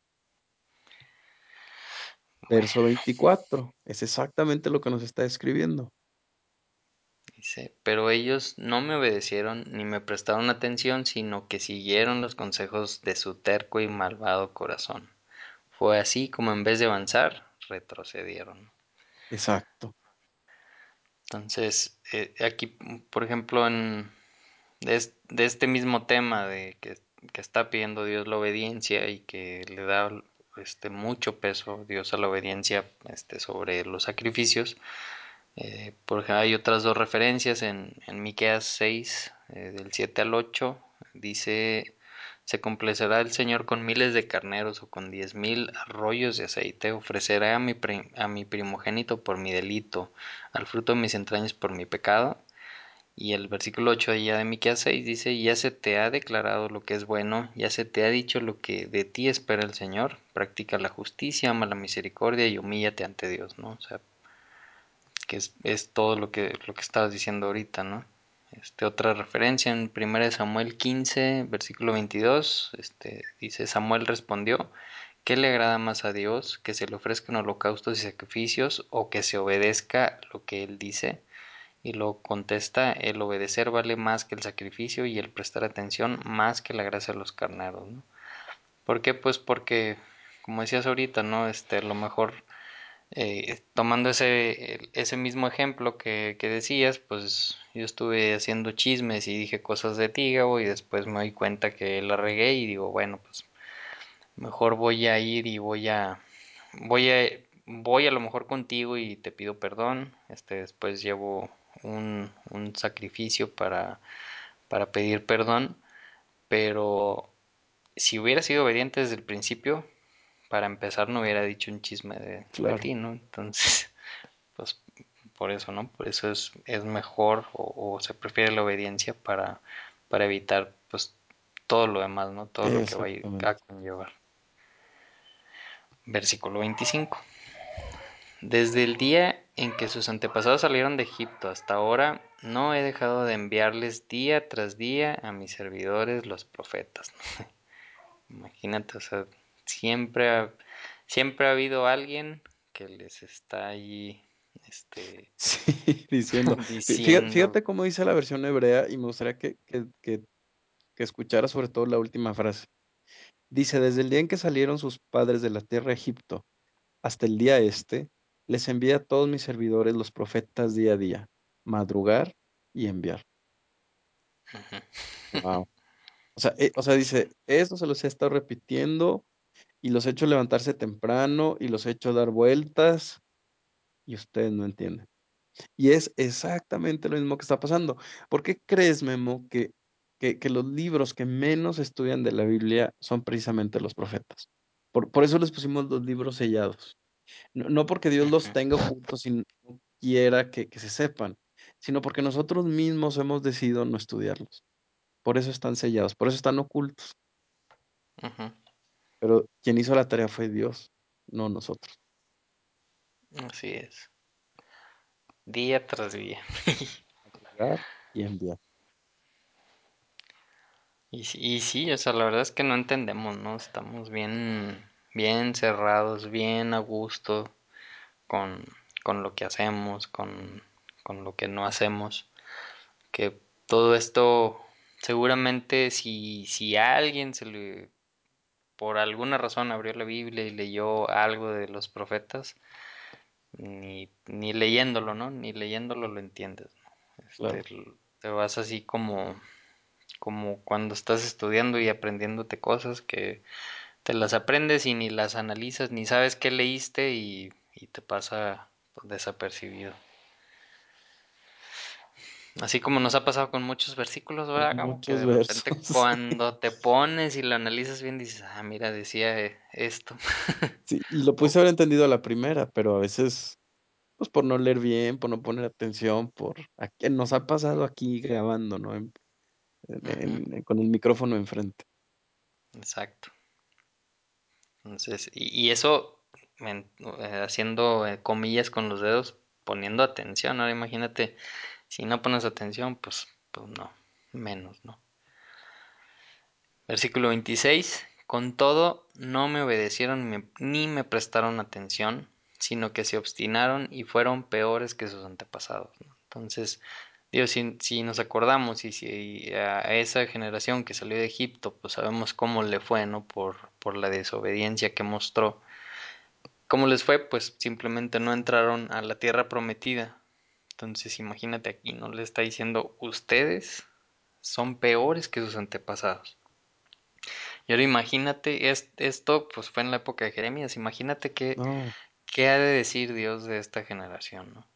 S1: Bueno,
S2: Verso 24 es exactamente lo que nos está describiendo.
S1: dice, pero ellos no me obedecieron ni me prestaron atención, sino que siguieron los consejos de su terco y malvado corazón. Fue así como en vez de avanzar, retrocedieron.
S2: Exacto,
S1: Entonces, aquí, por ejemplo, de este mismo tema que está pidiendo Dios la obediencia y que le da mucho peso Dios a la obediencia sobre los sacrificios. Por ejemplo, hay otras dos referencias en Miqueas 6, del 7 al 8. Dice, se complacerá el Señor con miles de carneros o con 10,000 arroyos de aceite. Ofrecerá a mi primogénito por mi delito, al fruto de mis entrañas por mi pecado. Y el versículo 8 allá de Miqueas 6 dice, ya se te ha declarado lo que es bueno, ya se te ha dicho lo que de ti espera el Señor, practica la justicia, ama la misericordia y humíllate ante Dios, ¿no? O sea, que es todo lo que estabas diciendo ahorita, ¿no? Otra referencia en 1 Samuel 15, versículo 22, dice, Samuel respondió, ¿qué le agrada más a Dios? ¿Que se le ofrezcan holocaustos y sacrificios o que se obedezca lo que él dice? Y lo contesta, el obedecer vale más que el sacrificio y el prestar atención más que la gracia de los carneros, ¿no? ¿Por qué? Pues porque, como decías ahorita, ¿no? A lo mejor tomando ese mismo ejemplo que decías, pues yo estuve haciendo chismes y dije cosas de ti, Gabo, y después me doy cuenta que la regué y digo, bueno, pues mejor voy a ir y voy a lo mejor contigo y te pido perdón. Después llevo un sacrificio para pedir perdón, pero si hubiera sido obediente desde el principio, para empezar no hubiera dicho un chisme de
S2: claro.
S1: ti, ¿no? Entonces, pues por eso, ¿no? Por eso es mejor o se prefiere la obediencia para evitar pues todo lo demás, ¿no? Todo lo que va a
S2: Exactamente.
S1: conllevar. Versículo 25. Desde el día en que sus antepasados salieron de Egipto hasta ahora, no he dejado de enviarles día tras día a mis servidores los profetas. Imagínate, o sea, siempre ha, siempre ha habido alguien que les está ahí,
S2: Sí, diciendo.
S1: diciendo,
S2: Fíjate cómo dice la versión hebrea y me gustaría que escuchara sobre todo la última frase. Dice, desde el día en que salieron sus padres de la tierra de Egipto hasta el día este, les envía a todos mis servidores los profetas día a día, madrugar y enviar. Wow. O sea, dice, esto se los he estado repitiendo y los he hecho levantarse temprano y los he hecho dar vueltas y ustedes no entienden. Y es exactamente lo mismo que está pasando. ¿Por qué crees, Memo, que los libros que menos estudian de la Biblia son precisamente los profetas? Por eso les pusimos los libros sellados. No, no porque Dios los
S1: ujú,
S2: tenga ocultos y no quiera que se sepan, sino porque nosotros mismos hemos decidido no estudiarlos. Por eso están sellados, por eso están ocultos.
S1: ujú,
S2: Pero quien hizo la tarea fue Dios, no nosotros.
S1: así es, día tras día.
S2: Madrugar y enviar.
S1: Y sí, o sea, la verdad es que no entendemos, ¿no? Estamos bien cerrados, bien a gusto con, con lo que hacemos, con lo que no hacemos. Que todo esto, seguramente si a alguien por alguna razón abrió la Biblia y leyó algo de los profetas, ni leyéndolo, ¿no? Ni leyéndolo lo entiendes, ¿no?
S2: claro.
S1: Te vas así como cuando estás estudiando y aprendiéndote cosas que te las aprendes y ni las analizas, ni sabes qué leíste y te pasa pues, desapercibido. Así como nos ha pasado con muchos versículos,
S2: Con
S1: ¿verdad, Gabo? Que
S2: muchos
S1: de repente
S2: versos.
S1: cuando te pones y lo analizas bien dices, ah, mira, decía esto.
S2: Sí, y lo
S1: O-
S2: pudiste haber entendido a la primera, pero a veces, pues, por no leer bien, por no poner atención, por a que nos ha pasado aquí grabando, ¿no?
S1: Ujú,
S2: Con el micrófono enfrente.
S1: exacto. Entonces, y eso haciendo comillas con los dedos, poniendo atención. Ahora imagínate, si no pones atención, pues no, menos, ¿no? Versículo 26. Con todo, no me obedecieron ni me prestaron atención, sino que se obstinaron y fueron peores que sus antepasados, ¿no? Entonces, Dios, si nos acordamos y si a esa generación que salió de Egipto, pues sabemos cómo le fue, ¿no? Por la desobediencia que mostró. ¿Cómo les fue? Pues simplemente no entraron a la tierra prometida. Entonces, imagínate aquí, ¿no? Le está diciendo, ustedes son peores que sus antepasados. Y ahora imagínate, esto pues fue en la época de Jeremías, imagínate
S2: No,
S1: qué ha de decir Dios de esta generación, ¿no?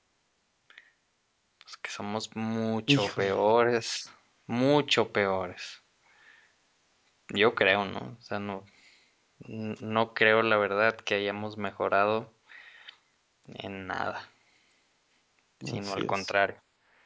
S1: Pues que somos mucho
S2: híjole,
S1: peores, mucho peores. Yo creo, ¿no? O sea, no creo la verdad que hayamos mejorado en nada, sino
S2: así
S1: al
S2: es.
S1: contrario.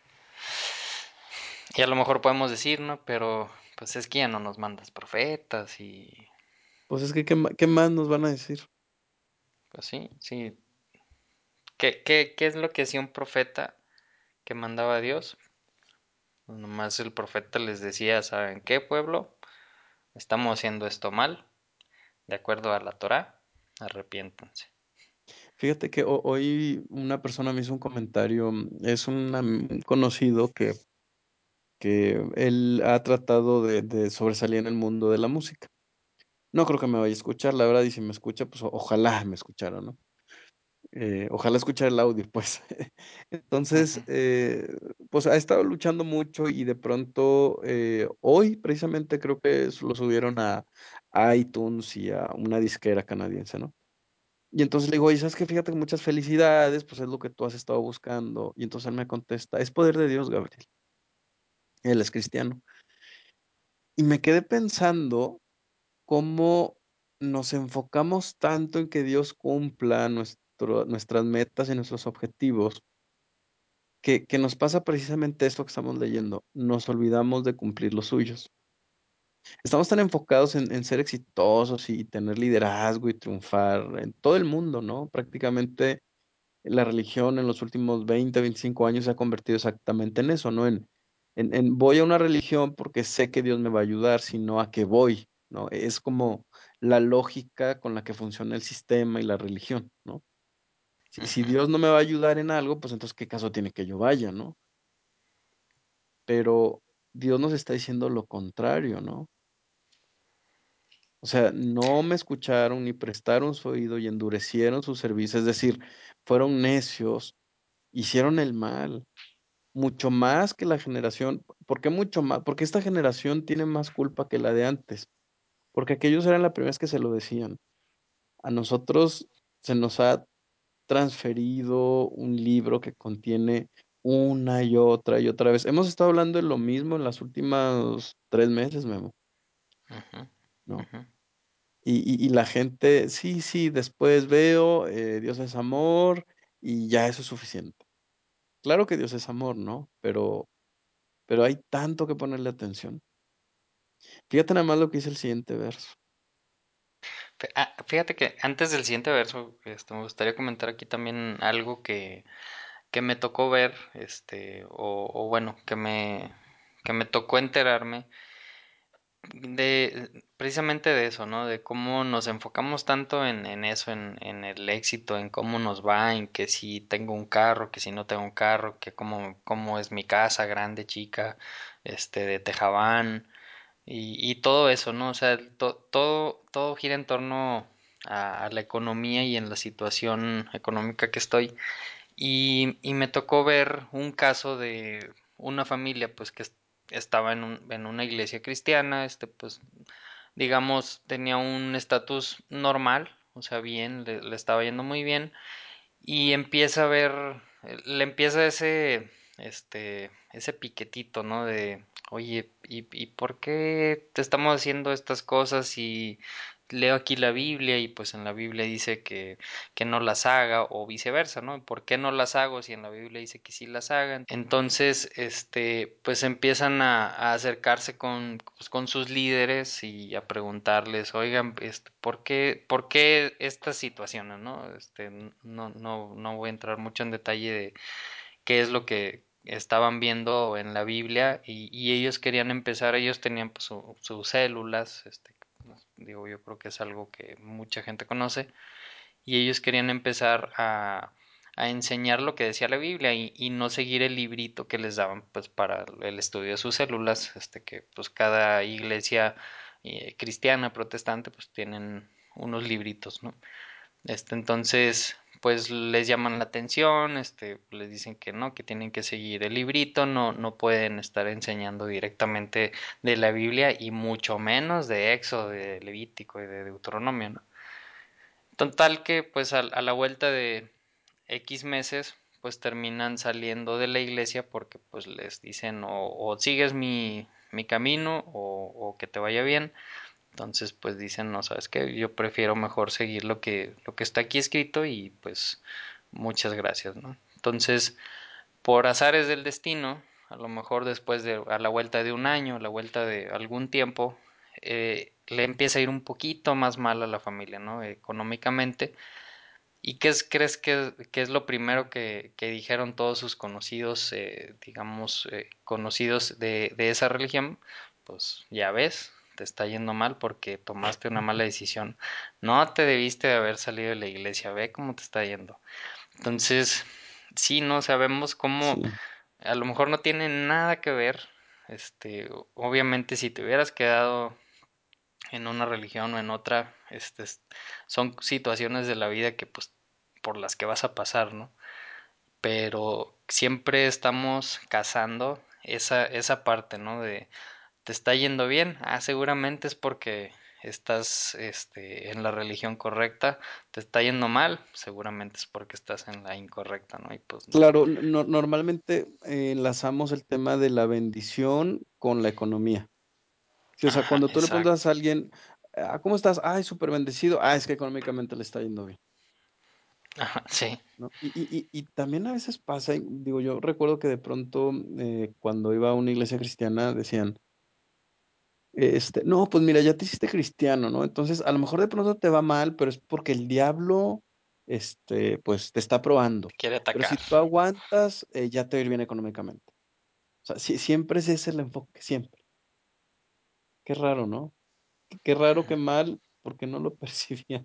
S1: Y a lo mejor podemos decir, ¿no? Pero pues es que ya no nos mandas profetas y
S2: Pues es que, ¿qué más nos van a decir?
S1: pues sí, sí. ¿Qué es lo que hacía un profeta que mandaba a Dios? Nomás el profeta les decía, ¿saben qué, pueblo? Estamos haciendo esto mal, de acuerdo a la Torá, arrepiéntanse.
S2: Fíjate que hoy una persona me hizo un comentario, es un conocido que él ha tratado de sobresalir en el mundo de la música. No creo que me vaya a escuchar, la verdad, y si me escucha, pues ojalá me escuchara, ¿no? Ojalá escuchar el audio, pues. Entonces,
S1: Ujú,
S2: pues ha estado luchando mucho y de pronto, hoy precisamente creo que lo subieron a iTunes y a una disquera canadiense, ¿no? Y entonces le digo, oye, ¿sabes qué? Fíjate que muchas felicidades, pues es lo que tú has estado buscando. Y entonces él me contesta, es poder de Dios, Gabriel. Él es cristiano. Y me quedé pensando cómo nos enfocamos tanto en que Dios cumpla nuestras metas y nuestros objetivos, que nos pasa precisamente esto que estamos leyendo. Nos olvidamos de cumplir los suyos. Estamos tan enfocados en ser exitosos y tener liderazgo y triunfar en todo el mundo, ¿no? Prácticamente la religión en los últimos 20, 25 años se ha convertido exactamente en eso, ¿no? En voy a una religión porque sé que Dios me va a ayudar, sino a que voy, ¿no? Es como la lógica con la que funciona el sistema y la religión, ¿no? Si
S1: ujú.
S2: Dios no me va a ayudar en algo, pues entonces, ¿qué caso tiene que yo vaya, no? Pero Dios nos está diciendo lo contrario, ¿no? O sea, no me escucharon ni prestaron su oído y endurecieron su servicio, es decir, fueron necios, hicieron el mal. Mucho más que la generación, ¿por qué mucho más? Porque esta generación tiene más culpa que la de antes, porque aquellos eran la primera vez que se lo decían. A nosotros se nos ha transferido un libro que contiene una y otra vez. Hemos estado hablando de lo mismo en las últimas 3 meses, Memo,
S1: Ujú,
S2: ¿no?
S1: ujú,
S2: Y la gente, sí, sí, después veo, Dios es amor y ya eso es suficiente. Claro que Dios es amor, ¿no? Pero hay tanto que ponerle atención. Fíjate nada más lo que dice el siguiente verso.
S1: Fíjate que antes del siguiente verso, me gustaría comentar aquí también algo que me tocó ver, o bueno, que me tocó enterarme precisamente de eso, ¿no? De cómo nos enfocamos tanto en eso, en el éxito, en cómo nos va, en que si tengo un carro, que si no tengo un carro, que cómo es mi casa, grande, chica, de tejabán, y todo eso, ¿no? O sea, todo gira en torno a la economía y en la situación económica que estoy. Y me tocó ver un caso de una familia, pues, que estaba en una iglesia cristiana, pues, digamos, tenía un estatus normal, o sea, bien, le estaba yendo muy bien, y empieza a ver, le empieza ese piquetito, ¿no? De, oye, ¿y por qué te estamos haciendo estas cosas? Y leo aquí la Biblia y pues en la Biblia dice que no las haga o viceversa, ¿no? ¿Por qué no las hago si en la Biblia dice que sí las hagan? Entonces, pues empiezan a acercarse pues, con sus líderes y a preguntarles, oigan, por qué estas situaciones, ¿no? No voy a entrar mucho en detalle de qué es lo que estaban viendo en la Biblia y ellos querían empezar, ellos tenían pues, sus células, digo, yo creo que es algo que mucha gente conoce, y ellos querían empezar a enseñar lo que decía la Biblia y no seguir el librito que les daban pues para el estudio de sus células, que pues cada iglesia cristiana, protestante, pues tienen unos libritos, ¿no? Entonces, pues les llaman la atención, les dicen que no, que tienen que seguir el librito, no pueden estar enseñando directamente de la Biblia y mucho menos de Éxodo, de Levítico y de Deuteronomio, ¿no? Total que pues a la vuelta de X meses pues terminan saliendo de la iglesia porque pues les dicen o sigues mi camino o que te vaya bien. Entonces pues dicen, no, sabes qué, yo prefiero mejor seguir lo que está aquí escrito y pues muchas gracias, ¿no? Entonces, por azares del destino, a lo mejor después de a la vuelta de un año, a la vuelta de algún tiempo, le empieza a ir un poquito más mal a la familia, ¿no? Económicamente. ¿Y crees que es lo primero que dijeron todos sus conocidos, digamos, conocidos de esa religión? Pues ya ves, te está yendo mal porque tomaste una mala decisión. No te debiste de haber salido de la iglesia, ve cómo te está yendo. Entonces, sí, no sabemos cómo,
S2: Sí,
S1: a lo mejor no tiene nada que ver. Obviamente si te hubieras quedado en una religión o en otra, son situaciones de la vida que pues por las que vas a pasar, ¿no? Pero siempre estamos cazando esa parte, ¿no? De, ¿te está yendo bien? Ah, seguramente es porque estás, en la religión correcta. ¿Te está yendo mal? Seguramente es porque estás en la incorrecta, ¿no? Y pues no.
S2: claro, normalmente enlazamos el tema de la bendición con la economía. Sí, o sea,
S1: Ajá,
S2: cuando tú le preguntas
S1: exacto.
S2: a alguien: ¿cómo estás?". "Ay, súper bendecido". "Ah, es que económicamente le está yendo bien",
S1: Ajá, sí.
S2: ¿no? Y también a veces pasa, y digo, yo recuerdo que de pronto, cuando iba a una iglesia cristiana decían, "No, pues mira, ya te hiciste cristiano, ¿no? Entonces, a lo mejor de pronto te va mal, pero es porque el diablo, pues, te está
S1: Te
S2: probando.
S1: quiere
S2: Pero si
S1: atacar.
S2: tú aguantas, ya te va a ir bien económicamente". O sea, siempre ese es el enfoque, siempre. Qué raro, ¿no? Qué raro, qué mal, porque no lo percibían.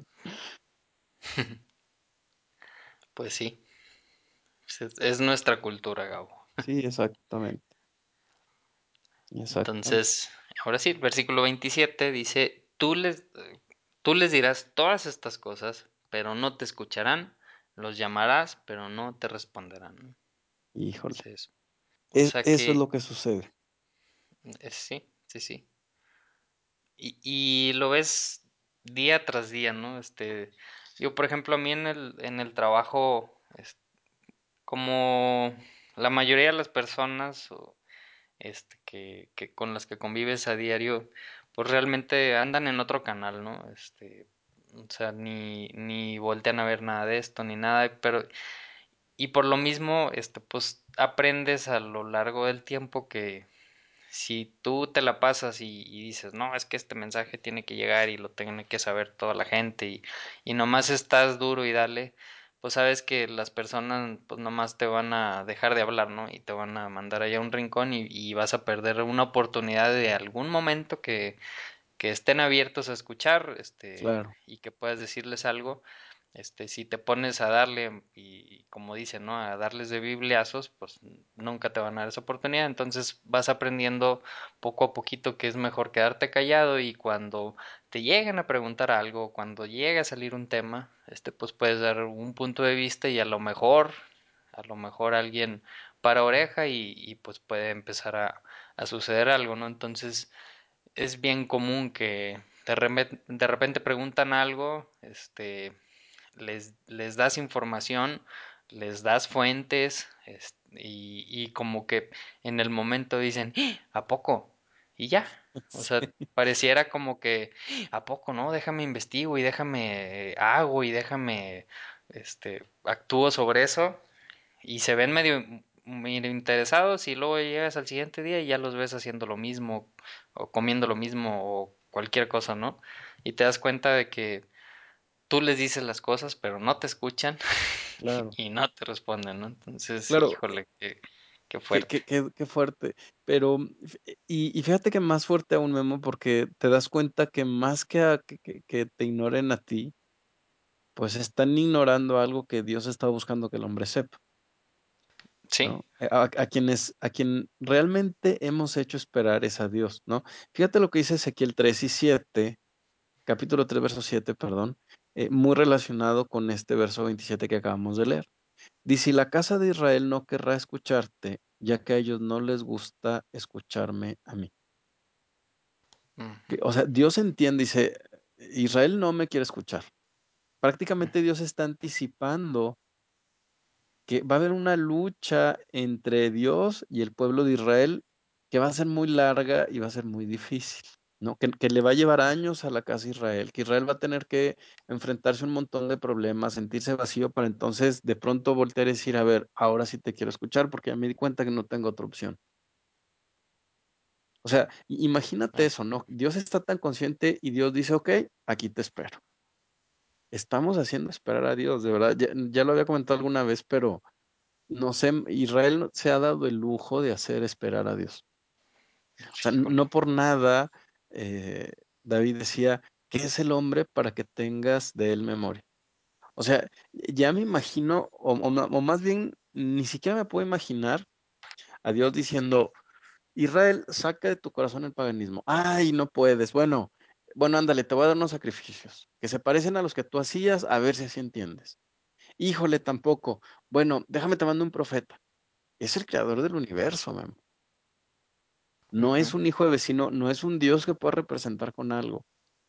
S1: Pues sí, es nuestra cultura, Gabo.
S2: Sí, exactamente, exactamente.
S1: Entonces, ahora sí, versículo 27 dice, tú les dirás todas estas cosas, pero no te escucharán, los llamarás, pero no te responderán.
S2: Híjole,
S1: Entonces, o sea
S2: eso es lo
S1: que,
S2: que sucede.
S1: sí, sí, sí. Y lo ves día tras día, ¿no? Yo, por ejemplo, a mí en el trabajo, como la mayoría de las personas, que con las que convives a diario, pues realmente andan en otro canal, ¿no? O sea, ni voltean a ver nada de esto, ni nada, pero, y por lo mismo, pues aprendes a lo largo del tiempo que si tú te la pasas y dices, no, es que este mensaje tiene que llegar y lo tiene que saber toda la gente y nomás estás duro y dale, pues sabes que las personas pues nomás te van a dejar de hablar, ¿no? Y te van a mandar allá a un rincón y vas a perder una oportunidad de algún momento que estén abiertos a escuchar,
S2: Claro.
S1: y que puedas decirles algo Si te pones a darle, y como dicen, ¿no? A darles de bibliazos, pues nunca te van a dar esa oportunidad. Entonces vas aprendiendo poco a poquito que es mejor quedarte callado y cuando te lleguen a preguntar algo, cuando llegue a salir un tema, pues puedes dar un punto de vista y a lo mejor alguien para oreja y pues puede empezar a suceder algo, ¿no? Entonces es bien común que de repente preguntan algo, les das información, les das fuentes, y como que en el momento dicen, "¡Ah! ¿A poco?" Y ya. O sea,
S2: Sí,
S1: pareciera como que, ¿a poco no? Déjame investigo y déjame hago y déjame, actúo sobre eso y se ven medio interesados y luego llegas al siguiente día y ya los ves haciendo lo mismo o comiendo lo mismo o cualquier cosa, ¿no? Y te das cuenta de que tú les dices las cosas, pero no te escuchan
S2: claro,
S1: y no te responden, ¿no? Entonces,
S2: claro,
S1: híjole, qué
S2: qué
S1: fuerte.
S2: qué qué qué fuerte. Pero, y fíjate que más fuerte aún, Memo, porque te das cuenta que más que a que te ignoren a ti, pues están ignorando algo que Dios está buscando que el hombre sepa,
S1: Sí.
S2: ¿no? A quien realmente hemos hecho esperar es a Dios, ¿no? Fíjate lo que dice Ezequiel 3 y 7, capítulo 3 verso 7, perdón, muy relacionado con este verso 27 que acabamos de leer. Dice: "Y la casa de Israel no querrá escucharte, ya que a ellos no les gusta escucharme a mí".
S1: Ujú,
S2: O sea, Dios entiende, dice: "Israel no me quiere escuchar". Prácticamente Dios está anticipando que va a haber una lucha entre Dios y el pueblo de Israel que va a ser muy larga y va a ser muy difícil, ¿no? Que le va a llevar años a la casa de Israel, que Israel va a tener que enfrentarse a un montón de problemas, sentirse vacío para entonces de pronto voltear y decir, a ver, ahora sí te quiero escuchar porque ya me di cuenta que no tengo otra opción. O sea, imagínate
S1: ah,
S2: eso, ¿no? Dios está tan consciente y Dios dice, ok, aquí te espero. Estamos haciendo esperar a Dios, de verdad. Ya lo había comentado alguna vez, pero no sé, Israel se ha dado el lujo de hacer esperar a Dios. O sea,
S1: híjole.
S2: no por nada, eh, David decía: "¿Qué es el hombre para que tengas de él memoria?". O sea, ya me imagino, o más bien, ni siquiera me puedo imaginar a Dios diciendo: "Israel, saca de tu corazón el paganismo". "Ay, no puedes". Bueno, ándale, te voy a dar unos sacrificios que se parecen a los que tú hacías, a ver si así entiendes. "Híjole, tampoco". "Bueno, déjame te mando un profeta". Es el creador del universo, Memo. No
S1: Ujú.
S2: es un hijo de vecino, no es un Dios que pueda representar con algo.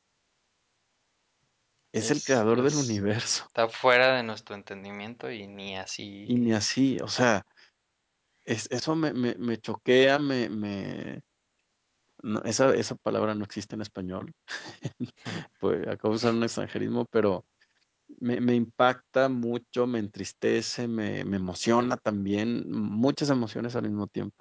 S2: Es el
S1: Es,
S2: creador del
S1: es,
S2: universo.
S1: está fuera de nuestro entendimiento y ni
S2: Y
S1: así.
S2: ni así, o sea, eso me choquea, no, esa palabra no existe en español. Pues, acabo de usar un extranjerismo, pero me impacta mucho, me entristece, me emociona también, muchas emociones al mismo tiempo.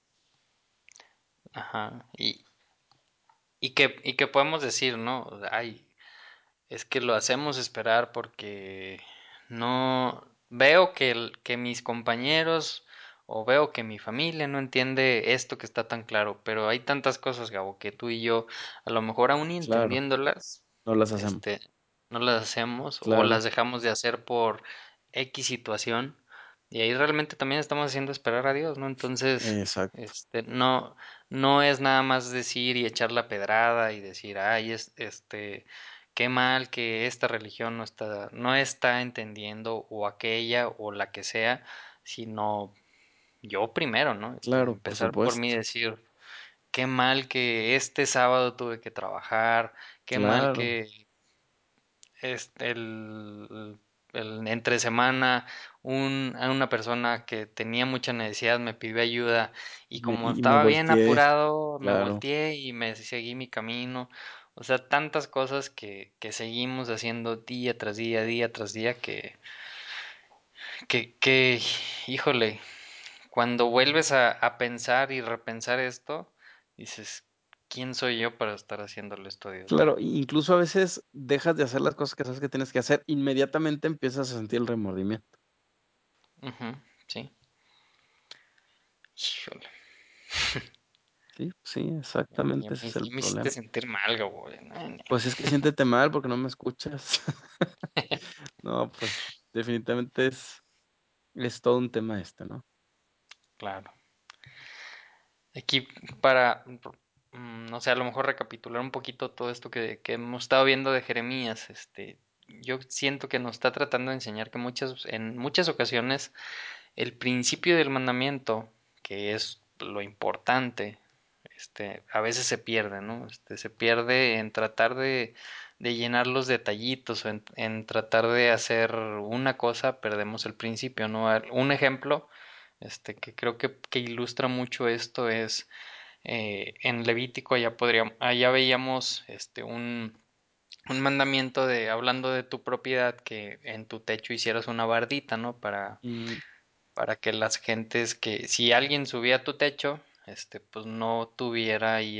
S1: Ajá. Y que podemos decir, ¿no? Ay, es que lo hacemos esperar porque no veo que mis compañeros o veo que mi familia no entiende esto que está tan claro, pero hay tantas cosas, Gabo, que tú y yo, a lo mejor aún y
S2: Claro,
S1: entendiéndolas,
S2: no las hacemos.
S1: este, no las hacemos o
S2: Claro,
S1: las dejamos de hacer por X situación y ahí realmente también estamos haciendo esperar a Dios, ¿no? Entonces,
S2: exacto,
S1: no es nada más decir y echar la pedrada y decir, ay, qué mal que esta religión no está entendiendo o aquella o la que sea, sino yo primero, ¿no?
S2: claro, por
S1: Empezar por mí
S2: supuesto.
S1: decir, qué mal que este sábado tuve que trabajar, qué mal
S2: Claro,
S1: que el entre semana una persona que tenía mucha necesidad me pidió ayuda y como
S2: y me
S1: estaba bien
S2: volteé,
S1: apurado me
S2: claro.
S1: volteé y me seguí mi camino. O sea, tantas cosas que seguimos haciendo día tras día que, híjole, cuando vuelves a pensar y repensar esto, dices, ¿quién soy yo para estar haciéndole esto a Dios, no?
S2: Claro, incluso a veces dejas de hacer las cosas que sabes que tienes que hacer, inmediatamente empiezas a sentir el remordimiento.
S1: Ujú, sí. Híjole.
S2: Sí,
S1: Ya
S2: exactamente ese
S1: me,
S2: es el
S1: ya me hiciste
S2: problema.
S1: sentir mal, güey. No, no.
S2: Pues es que siéntete mal porque no me escuchas. No, pues definitivamente es todo un tema este, ¿no?
S1: Claro. Aquí para, no sé, a lo mejor recapitular un poquito todo esto que hemos estado viendo de Jeremías, yo siento que nos está tratando de enseñar que en muchas ocasiones el principio del mandamiento, que es lo importante, a veces se pierde, ¿no? Se pierde en tratar de llenar los detallitos o en tratar de hacer una cosa, perdemos el principio, ¿no? Un ejemplo, que creo que ilustra mucho esto es en Levítico allá veíamos un mandamiento de hablando de tu propiedad que en tu techo hicieras una bardita, ¿no?
S2: Mm,
S1: Para que las gentes que si alguien subía a tu techo, pues no tuviera ahí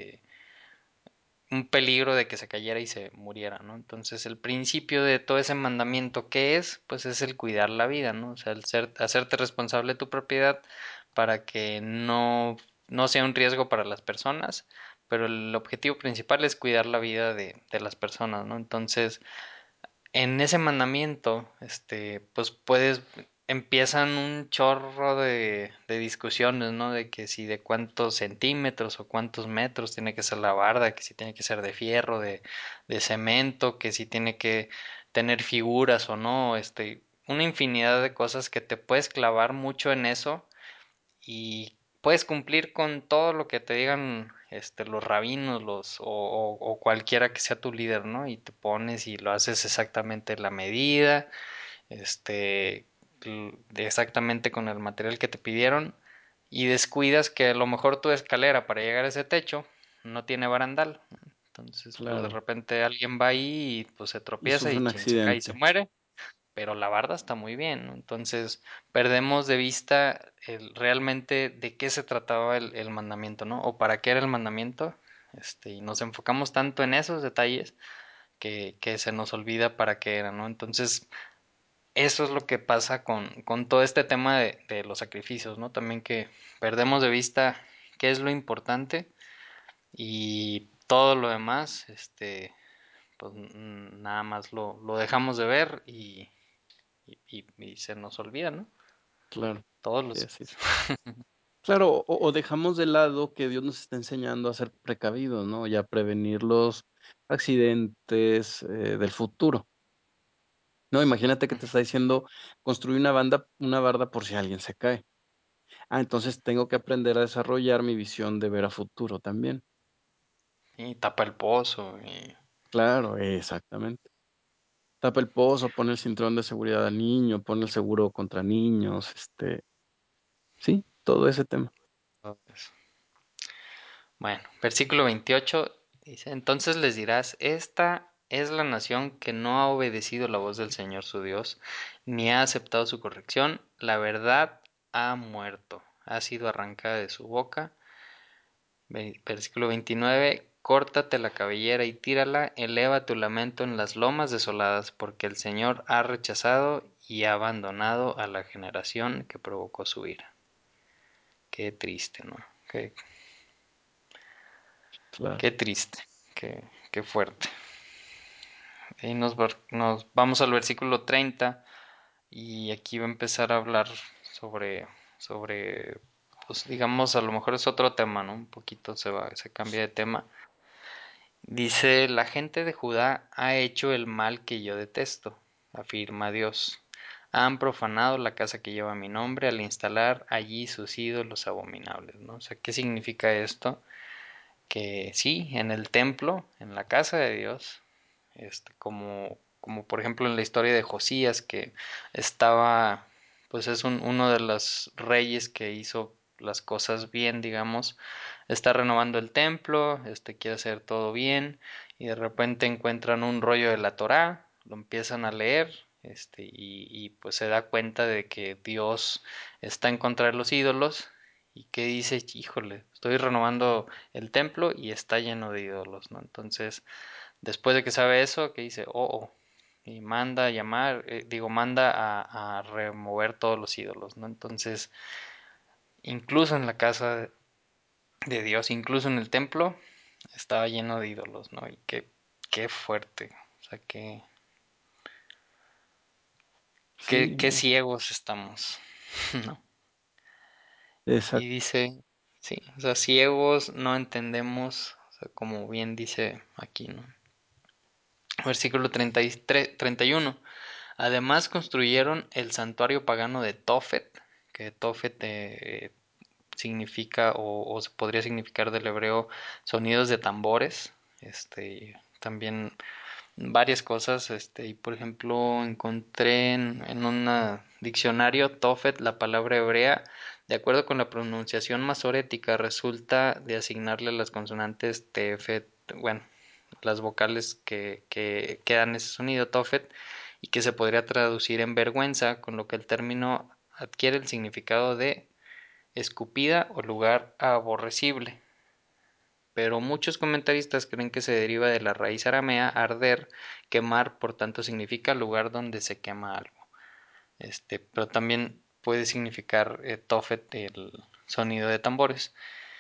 S1: un peligro de que se cayera y se muriera, ¿no? Entonces el principio de todo ese mandamiento que es, pues es el cuidar la vida, ¿no? O sea, hacerte responsable de tu propiedad para que no sea un riesgo para las personas, pero el objetivo principal es cuidar la vida de las personas, ¿no? Entonces, en ese mandamiento, pues empiezan un chorro de discusiones, ¿no? De que si de cuántos centímetros o cuántos metros tiene que ser la barda, que si tiene que ser de fierro, de cemento, que si tiene que tener figuras o no, una infinidad de cosas que te puedes clavar mucho en eso y puedes cumplir con todo lo que te digan los rabinos o cualquiera que sea tu líder, ¿no? Y te pones y lo haces exactamente la medida, este, exactamente con el material que te pidieron y descuidas que a lo mejor tu escalera para llegar a ese techo no tiene barandal. Entonces, pues de
S2: claro.
S1: repente alguien va ahí y pues se
S2: Y
S1: tropieza
S2: sufre
S1: y
S2: un
S1: quien se cae y se
S2: accidente.
S1: muere, pero la barda está muy bien, ¿no? Entonces perdemos de vista realmente de qué se trataba el mandamiento, ¿no? O para qué era el mandamiento, y nos enfocamos tanto en esos detalles que se nos olvida para qué era, ¿no? Entonces, eso es lo que pasa con todo este tema de los sacrificios, ¿no? También que perdemos de vista qué es lo importante y todo lo demás, pues nada más lo dejamos de ver y se nos olvida, ¿no?
S2: Claro.
S1: Todos
S2: Sí,
S1: los...
S2: así es. Claro, o dejamos de lado que Dios nos está enseñando a ser precavidos, ¿no? Y a prevenir los accidentes, del futuro. No, imagínate que te está diciendo construir una barda por si alguien se cae. Ah, entonces tengo que aprender a desarrollar mi visión de ver a futuro también.
S1: Y tapa el pozo. Y...
S2: Claro, exactamente. Tapa el pozo, pone el cinturón de seguridad al niño, pone el seguro contra niños, sí, todo ese tema.
S1: todo eso. Bueno, versículo 28 dice, entonces les dirás, esta es la nación que no ha obedecido la voz del Señor su Dios, ni ha aceptado su corrección, la verdad ha muerto, ha sido arrancada de su boca. Versículo 29, córtate la cabellera y tírala, eleva tu lamento en las lomas desoladas, porque el Señor ha rechazado y ha abandonado a la generación que provocó su ira. Qué triste, ¿no? Qué,
S2: Claro,
S1: qué triste, qué fuerte. Y nos vamos al versículo 30 y aquí va a empezar a hablar sobre, pues digamos, a lo mejor es otro tema, ¿no? Un poquito se cambia de tema. Dice, la gente de Judá ha hecho el mal que yo detesto, afirma Dios. Han profanado la casa que lleva mi nombre al instalar allí sus ídolos abominables, ¿no? O sea, ¿qué significa esto? Que sí, en el templo, en la casa de Dios, como por ejemplo en la historia de Josías, que estaba, pues es uno de los reyes que hizo las cosas bien, digamos, está renovando el templo, quiere hacer todo bien, y de repente encuentran un rollo de la Torá, lo empiezan a leer, y pues se da cuenta de que Dios está en contra de los ídolos, y que dice, híjole, estoy renovando el templo y está lleno de ídolos, ¿no? Entonces, después de que sabe eso, que dice, oh, y manda a llamar, manda a remover todos los ídolos, ¿no? Entonces, incluso en la casa de Dios. Incluso en el templo estaba lleno de ídolos, ¿no? Y qué fuerte. O sea,
S2: Sí,
S1: qué ciegos estamos, ¿no? Y
S2: exacto,
S1: dice, sí, o sea, ciegos no entendemos, o sea, como bien dice aquí, ¿no? Versículo 33, 31. Además construyeron el santuario pagano de Tofet, que Tofet significa o se podría significar del hebreo sonidos de tambores. También varias cosas. Y por ejemplo, encontré en un diccionario Tofet la palabra hebrea. De acuerdo con la pronunciación masorética, resulta de asignarle las consonantes tefet, bueno, las vocales que dan ese sonido Tofet, y que se podría traducir en vergüenza, con lo que el término adquiere el significado de escupida o lugar aborrecible. Pero muchos comentaristas creen que se deriva de la raíz aramea arder, quemar, por tanto significa lugar donde se quema algo. Pero también puede significar tofet, el sonido de tambores.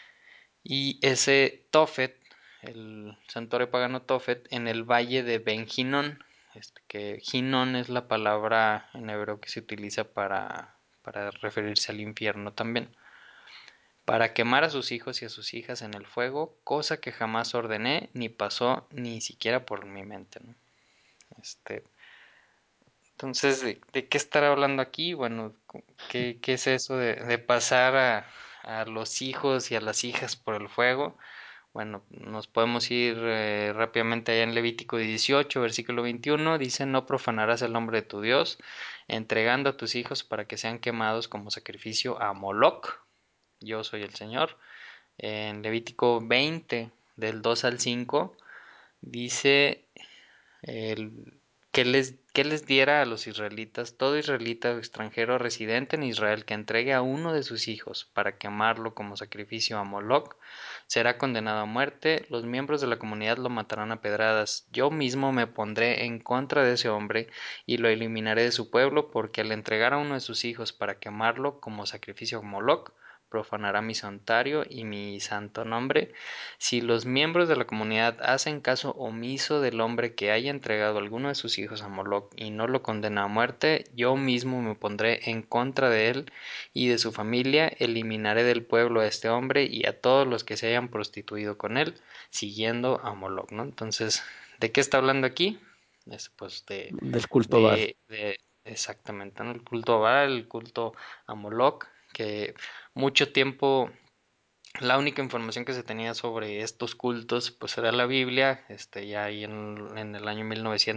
S1: Y ese Tofet, el santuario pagano Tofet, en el valle de Ben Hinnon, que Hinnon es la palabra en hebreo que se utiliza para referirse al infierno también, para quemar a sus hijos y a sus hijas en el fuego, cosa que jamás ordené ni pasó ni siquiera por mi mente, ¿no? Este, entonces, ¿de qué estar hablando aquí? Bueno, ¿qué es eso de pasar a los hijos y a las hijas por el fuego? Bueno, nos podemos ir rápidamente allá en Levítico 18, versículo 21. Dice, no profanarás el nombre de tu Dios, entregando a tus hijos para que sean quemados como sacrificio a Moloc. Yo soy el Señor. En Levítico 20, del 2 al 5, dice el, que les diera a los israelitas, todo israelita o extranjero residente en Israel que entregue a uno de sus hijos para quemarlo como sacrificio a Moloc, será condenado a muerte, los miembros de la comunidad lo matarán a pedradas, yo mismo me pondré en contra de ese hombre y lo eliminaré de su pueblo, porque al entregar a uno de sus hijos para quemarlo como sacrificio a Moloc, profanará mi santuario y mi santo nombre. Si los miembros de la comunidad hacen caso omiso del hombre que haya entregado alguno de sus hijos a Moloc y no lo condena a muerte, yo mismo me pondré en contra de él y de su familia, eliminaré del pueblo a este hombre y a todos los que se hayan prostituido con él, siguiendo a Moloc, ¿no? Entonces, ¿de qué está hablando aquí? Pues
S2: del culto a Baal.
S1: exactamente, ¿no? El culto a Baal, el culto a Moloc, que mucho tiempo la única información que se tenía sobre estos cultos pues era la Biblia, ya ahí en el año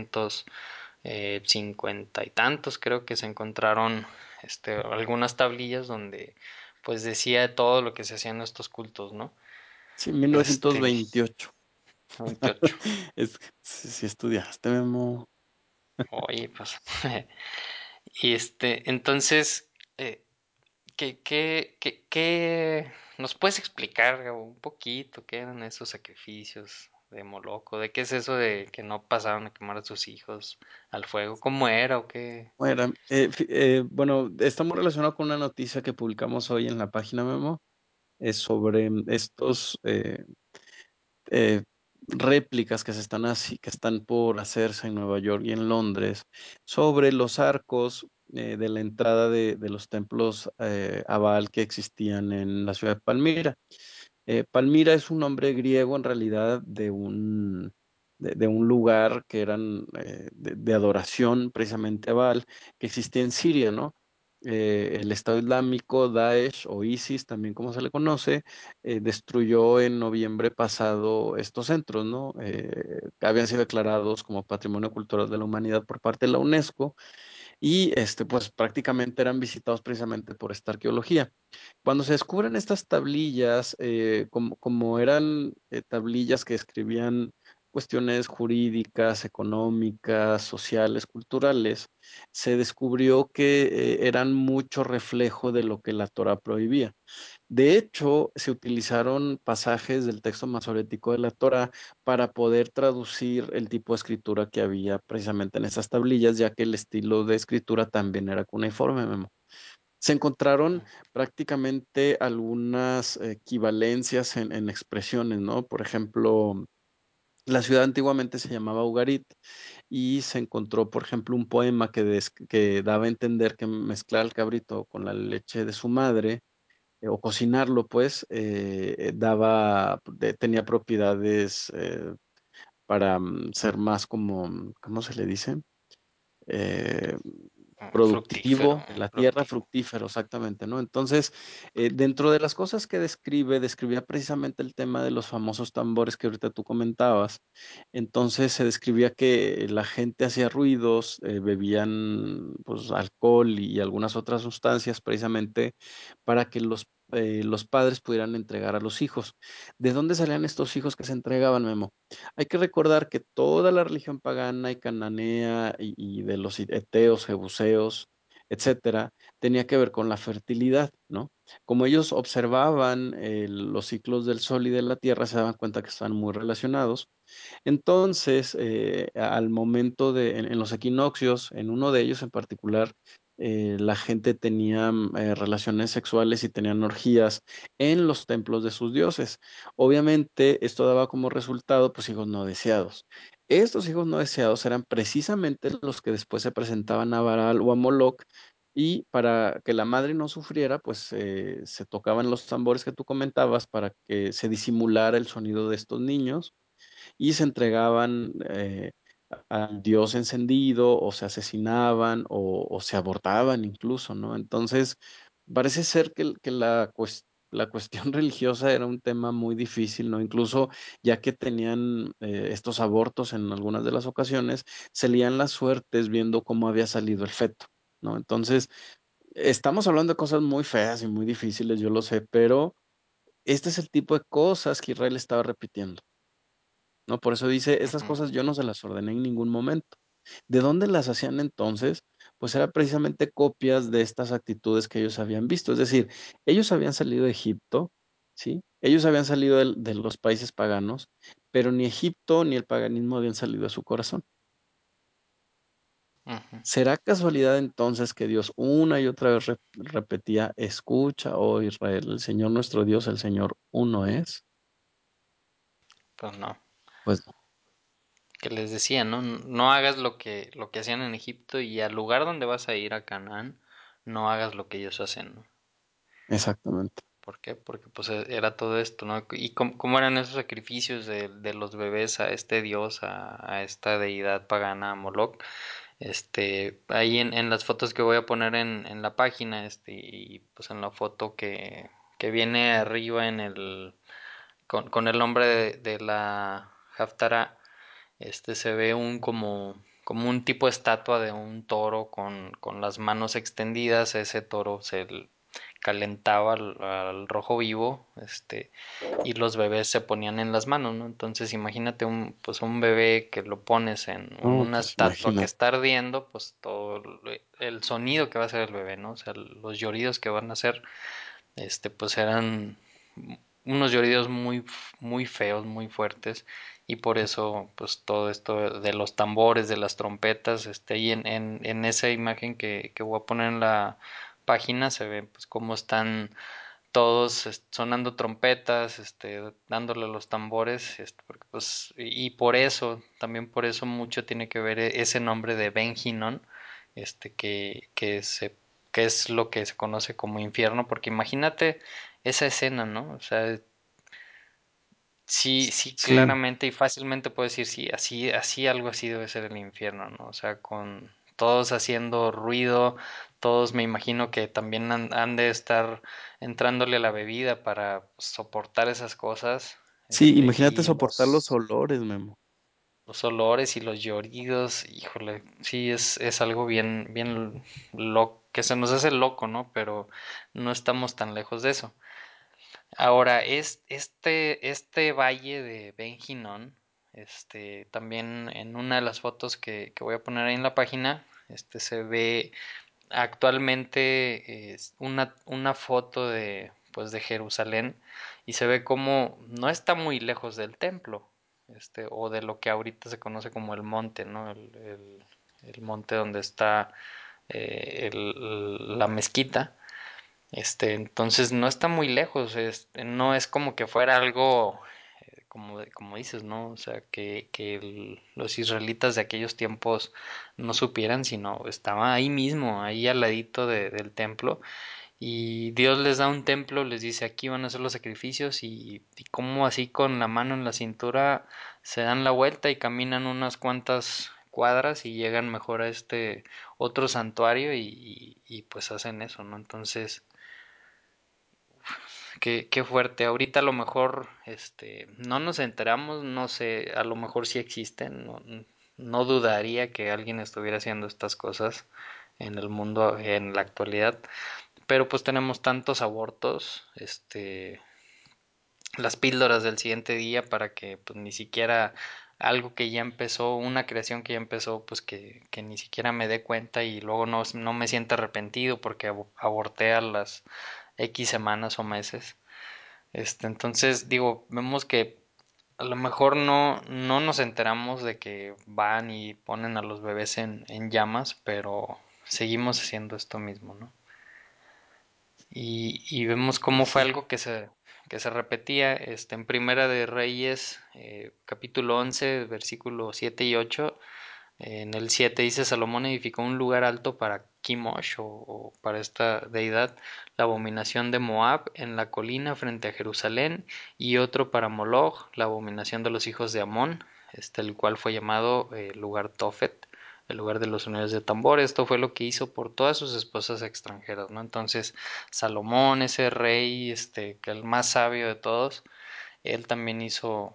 S1: 1950 y tantos creo que se encontraron algunas tablillas donde pues decía todo lo que se hacía en estos cultos, ¿no?
S2: Sí, mil novecientos
S1: Este,
S2: veintiocho
S1: 28.
S2: Si estudiaste, Memo.
S1: Oye, pues y entonces eh, ¿qué nos puedes explicar Gabo, un poquito qué eran esos sacrificios de Moloco? ¿De qué es eso de que no pasaron a quemar a sus hijos al fuego? ¿Cómo era o qué?
S2: Bueno, bueno, está muy relacionado con una noticia que publicamos hoy en la página Memo, es sobre estos eh, réplicas que se están así, que están por hacerse en Nueva York y en Londres, sobre los arcos de la entrada de los templos a Baal que existían en la ciudad de Palmira. Palmira es un nombre griego en realidad de un lugar que eran de adoración precisamente a Baal, que existía en Siria, ¿no? El Estado Islámico, Daesh o ISIS, también como se le conoce, destruyó en noviembre pasado estos centros, ¿no? Habían sido declarados como Patrimonio Cultural de la Humanidad por parte de la UNESCO y pues prácticamente eran visitados precisamente por esta arqueología. Cuando se descubren estas tablillas, como eran tablillas que escribían cuestiones jurídicas, económicas, sociales, culturales, se descubrió que eran mucho reflejo de lo que la Torah prohibía. De hecho, se utilizaron pasajes del texto masorético de la Torá para poder traducir el tipo de escritura que había precisamente en esas tablillas, ya que el estilo de escritura también era cuneiforme, Memo. Se encontraron prácticamente algunas equivalencias en expresiones, ¿no? Por ejemplo, la ciudad antiguamente se llamaba Ugarit y se encontró, por ejemplo, un poema que daba a entender que mezclar el cabrito con la leche de su madre o cocinarlo, pues, tenía propiedades para ser más como, ¿cómo se le dice? Eh,
S1: Fructífero,
S2: productivo en la tierra,
S1: productivo.
S2: fructífero, exactamente, ¿no? Entonces, dentro de las cosas que describía precisamente el tema de los famosos tambores que ahorita tú comentabas. Entonces se describía que la gente hacía ruidos, bebían pues alcohol y algunas otras sustancias precisamente para que los padres pudieran entregar a los hijos. ¿De dónde salían estos hijos que se entregaban, Memo? Hay que recordar que toda la religión pagana y cananea y de los eteos, jebuseos, etcétera, tenía que ver con la fertilidad, ¿no? Como ellos observaban los ciclos del sol y de la tierra, se daban cuenta que estaban muy relacionados. Entonces, al momento en los equinoccios, en uno de ellos en particular, la gente tenía relaciones sexuales y tenían orgías en los templos de sus dioses. Obviamente, esto daba como resultado, pues, hijos no deseados. Estos hijos no deseados eran precisamente los que después se presentaban a Baal o a Moloch, y para que la madre no sufriera, pues se tocaban los tambores que tú comentabas para que se disimulara el sonido de estos niños y se entregaban al dios encendido o se asesinaban o se abortaban incluso, ¿no? Entonces, parece ser que la cuestión religiosa era un tema muy difícil, ¿no? Incluso ya que tenían estos abortos en algunas de las ocasiones, se leían las suertes viendo cómo había salido el feto, ¿no? Entonces, estamos hablando de cosas muy feas y muy difíciles, yo lo sé, pero este es el tipo de cosas que Israel estaba repitiendo. ¿No? Por eso dice, estas
S1: Ujú,
S2: cosas yo no se las ordené en ningún momento. ¿De dónde las hacían entonces? Pues era precisamente copias de estas actitudes que ellos habían visto. Es decir, ellos habían salido de Egipto, ¿sí? Ellos habían salido de los países paganos, pero ni Egipto ni el paganismo habían salido de su corazón.
S1: ujú.
S2: ¿Será casualidad entonces que Dios una y otra vez repetía, escucha, oh Israel, el Señor nuestro Dios, el Señor uno es?
S1: Pues no.
S2: Pues no,
S1: Que les decía, ¿no? No hagas lo que hacían en Egipto y al lugar donde vas a ir a Canaán, no hagas lo que ellos hacen, ¿no?
S2: exactamente.
S1: ¿Por qué? Porque pues era todo esto, ¿no? Y cómo eran esos sacrificios de los bebés a este dios, a esta deidad pagana, a Moloch. Ahí en las fotos que voy a poner en la página, y pues en la foto que viene arriba con el nombre de la Haftarah, se ve como un tipo de estatua de un toro con las manos extendidas. Ese toro calentaba al rojo vivo, y los bebés se ponían en las manos, ¿no? Entonces imagínate pues un bebé que lo pones en
S2: No,
S1: una
S2: pues
S1: estatua que
S2: imagínate.
S1: está ardiendo, pues todo el sonido que va a hacer el bebé, ¿no? O sea, los lloridos que van a hacer, pues eran unos lloridos muy feos, muy fuertes, y por eso, pues todo esto de los tambores, de las trompetas, y en esa imagen que voy a poner en la página se ve pues cómo están todos sonando trompetas, dándole los tambores, porque, pues, y por eso, también por eso mucho tiene que ver ese nombre de Ben Hinnon, este, que, que se, que es lo que se conoce como infierno, porque imagínate esa escena, ¿no? O sea, sí, sí,
S2: Sí,
S1: claramente y fácilmente puedes decir, sí, así algo así debe ser el infierno, ¿no? O sea, con todos haciendo ruido, todos me imagino que también han de estar entrándole a la bebida para soportar esas cosas,
S2: sí, imagínate
S1: y
S2: soportar los olores, Memo.
S1: los olores y los lloridos, híjole, sí, es algo bien loco, que se nos hace loco, ¿no? Pero no estamos tan lejos de eso. Ahora, este valle de Ben Hinnon, también en una de las fotos que voy a poner ahí en la página, se ve actualmente una foto pues de Jerusalén, y se ve como no está muy lejos del templo, o de lo que ahorita se conoce como el monte, ¿no? El monte donde está la mezquita. Entonces no está muy lejos, no es como que fuera algo, como dices, ¿no? O sea, que los israelitas de aquellos tiempos no supieran, sino estaba ahí mismo, ahí al ladito del templo, y Dios les da un templo, les dice aquí van a hacer los sacrificios, y como así con la mano en la cintura se dan la vuelta y caminan unas cuantas cuadras y llegan mejor a este otro santuario y pues hacen eso, ¿no? Entonces, qué fuerte. Ahorita a lo mejor, no nos enteramos, no sé, a lo mejor sí existen, no dudaría que alguien estuviera haciendo estas cosas en el mundo en la actualidad, pero pues tenemos tantos abortos, las píldoras del siguiente día para que pues ni siquiera algo que ya empezó, una creación que ya empezó, pues que ni siquiera me dé cuenta y luego no me sienta arrepentido porque aborté a las X semanas o meses. Entonces digo, vemos que a lo mejor no nos enteramos de que van y ponen a los bebés en llamas, pero seguimos haciendo esto mismo, ¿no? Y vemos cómo fue
S2: Sí.
S1: algo que se repetía en Primera de Reyes, capítulo 11 versículo 7 y 8. En el 7 dice: Salomón edificó un lugar alto para Kimosh o para esta deidad, la abominación de Moab, en la colina frente a Jerusalén, y otro para Moloch, la abominación de los hijos de Amón, el cual fue llamado lugar Tofet, el lugar de los sonidos de tambor. Esto fue lo que hizo por todas sus esposas extranjeras, ¿no? Entonces Salomón, ese rey, que el más sabio de todos, él también hizo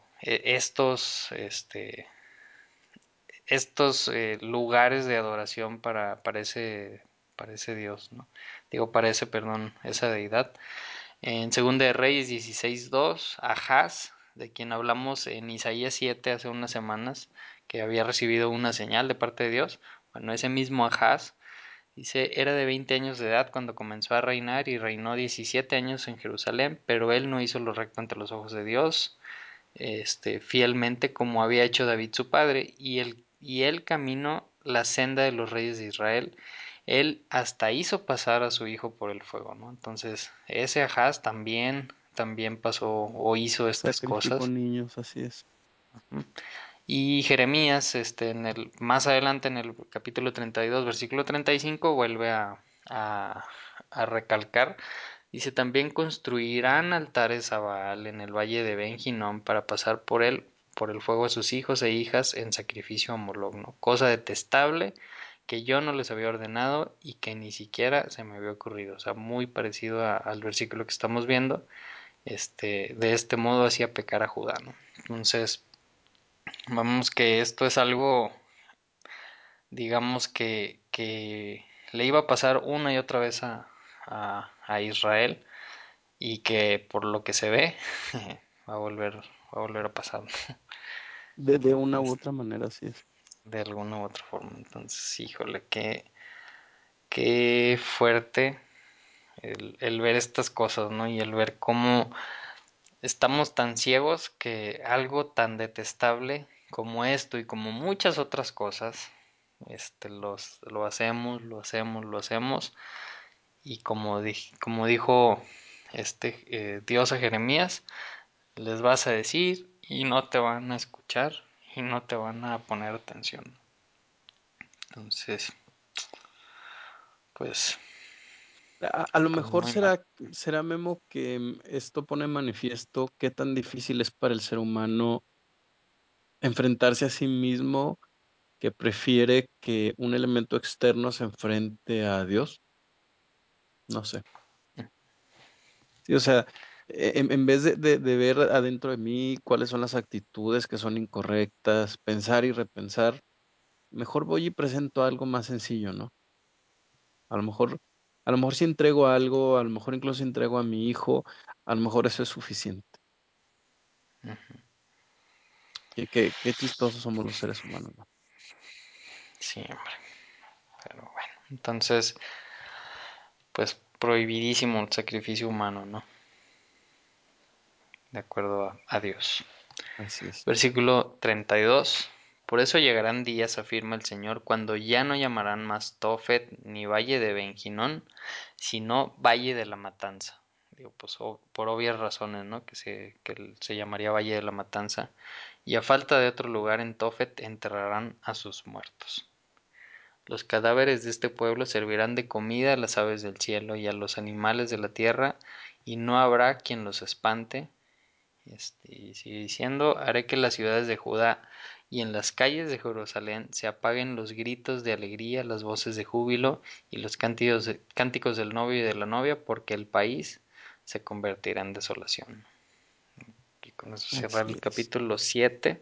S1: estos lugares de adoración para ese Dios, ¿no? Digo, perdón, esa deidad. En Segunda de Reyes 16:2, Ahaz, de quien hablamos en Isaías 7 hace unas semanas, que había recibido una señal de parte de Dios. Bueno, ese mismo Ahaz, dice, era de 20 años de edad cuando comenzó a reinar y reinó 17 años en Jerusalén, pero él no hizo lo recto ante los ojos de Dios, fielmente como había hecho David su padre, y él caminó la senda de los reyes de Israel. Él hasta hizo pasar a su hijo por el fuego, ¿no? Entonces, ese Ahaz también pasó o hizo estas
S2: Sacrificó
S1: cosas.
S2: niños, así es.
S1: Y Jeremías, más adelante en el capítulo 32 versículo 35 vuelve a, a recalcar. Dice, también construirán altares a Baal en el valle de Ben Hinnom para pasar por el fuego a sus hijos e hijas en sacrificio a Moloch, ¿no? Cosa detestable que yo no les había ordenado y que ni siquiera se me había ocurrido. O sea, muy parecido al versículo que estamos viendo. De este modo hacía pecar a Judá, ¿no? Entonces, vamos que esto es algo, digamos que le iba a pasar una y otra vez a Israel y que por lo que se ve va a volver a pasar
S2: De una u
S1: es-
S2: otra manera, así es.
S1: de alguna u otra forma. Entonces, híjole, qué fuerte el ver estas cosas, ¿no? Y el ver cómo estamos tan ciegos que algo tan detestable como esto y como muchas otras cosas, lo hacemos, lo hacemos, lo hacemos, y como dijo Dios a Jeremías, les vas a decir y no te van a escuchar y no te van a poner atención. Entonces, pues,
S2: A lo
S1: pues
S2: mejor
S1: muy mal.
S2: será, Memo, que esto pone en manifiesto qué tan difícil es para el ser humano enfrentarse a sí mismo, que prefiere que un elemento externo se enfrente a Dios. No sé. Sí, o sea, en vez de ver adentro de mí cuáles son las actitudes que son incorrectas, pensar y repensar, mejor voy y presento algo más sencillo, ¿no? A lo mejor, a lo mejor si entrego algo, a lo mejor incluso entrego a mi hijo, a lo mejor eso es suficiente. Qué chistosos somos los seres humanos, ¿no?
S1: Siempre, pero bueno. Entonces, pues prohibidísimo el sacrificio humano, ¿no? De acuerdo a Dios.
S2: Así es.
S1: Versículo 32. Por eso llegarán días, afirma el Señor, cuando ya no llamarán más Tofet ni Valle de Ben-Hinnom, sino Valle de la Matanza. Digo, pues por obvias razones, ¿no? Que se llamaría Valle de la Matanza. Y a falta de otro lugar en Tofet enterrarán a sus muertos. Los cadáveres de este pueblo servirán de comida a las aves del cielo y a los animales de la tierra, y no habrá quien los espante. Y sigue diciendo, haré que las ciudades de Judá y en las calles de Jerusalén se apaguen los gritos de alegría, las voces de júbilo y los cánticos del novio y de la novia, porque el país se convertirá en desolación. Y con eso cierra
S2: Así
S1: el
S2: es.
S1: capítulo 7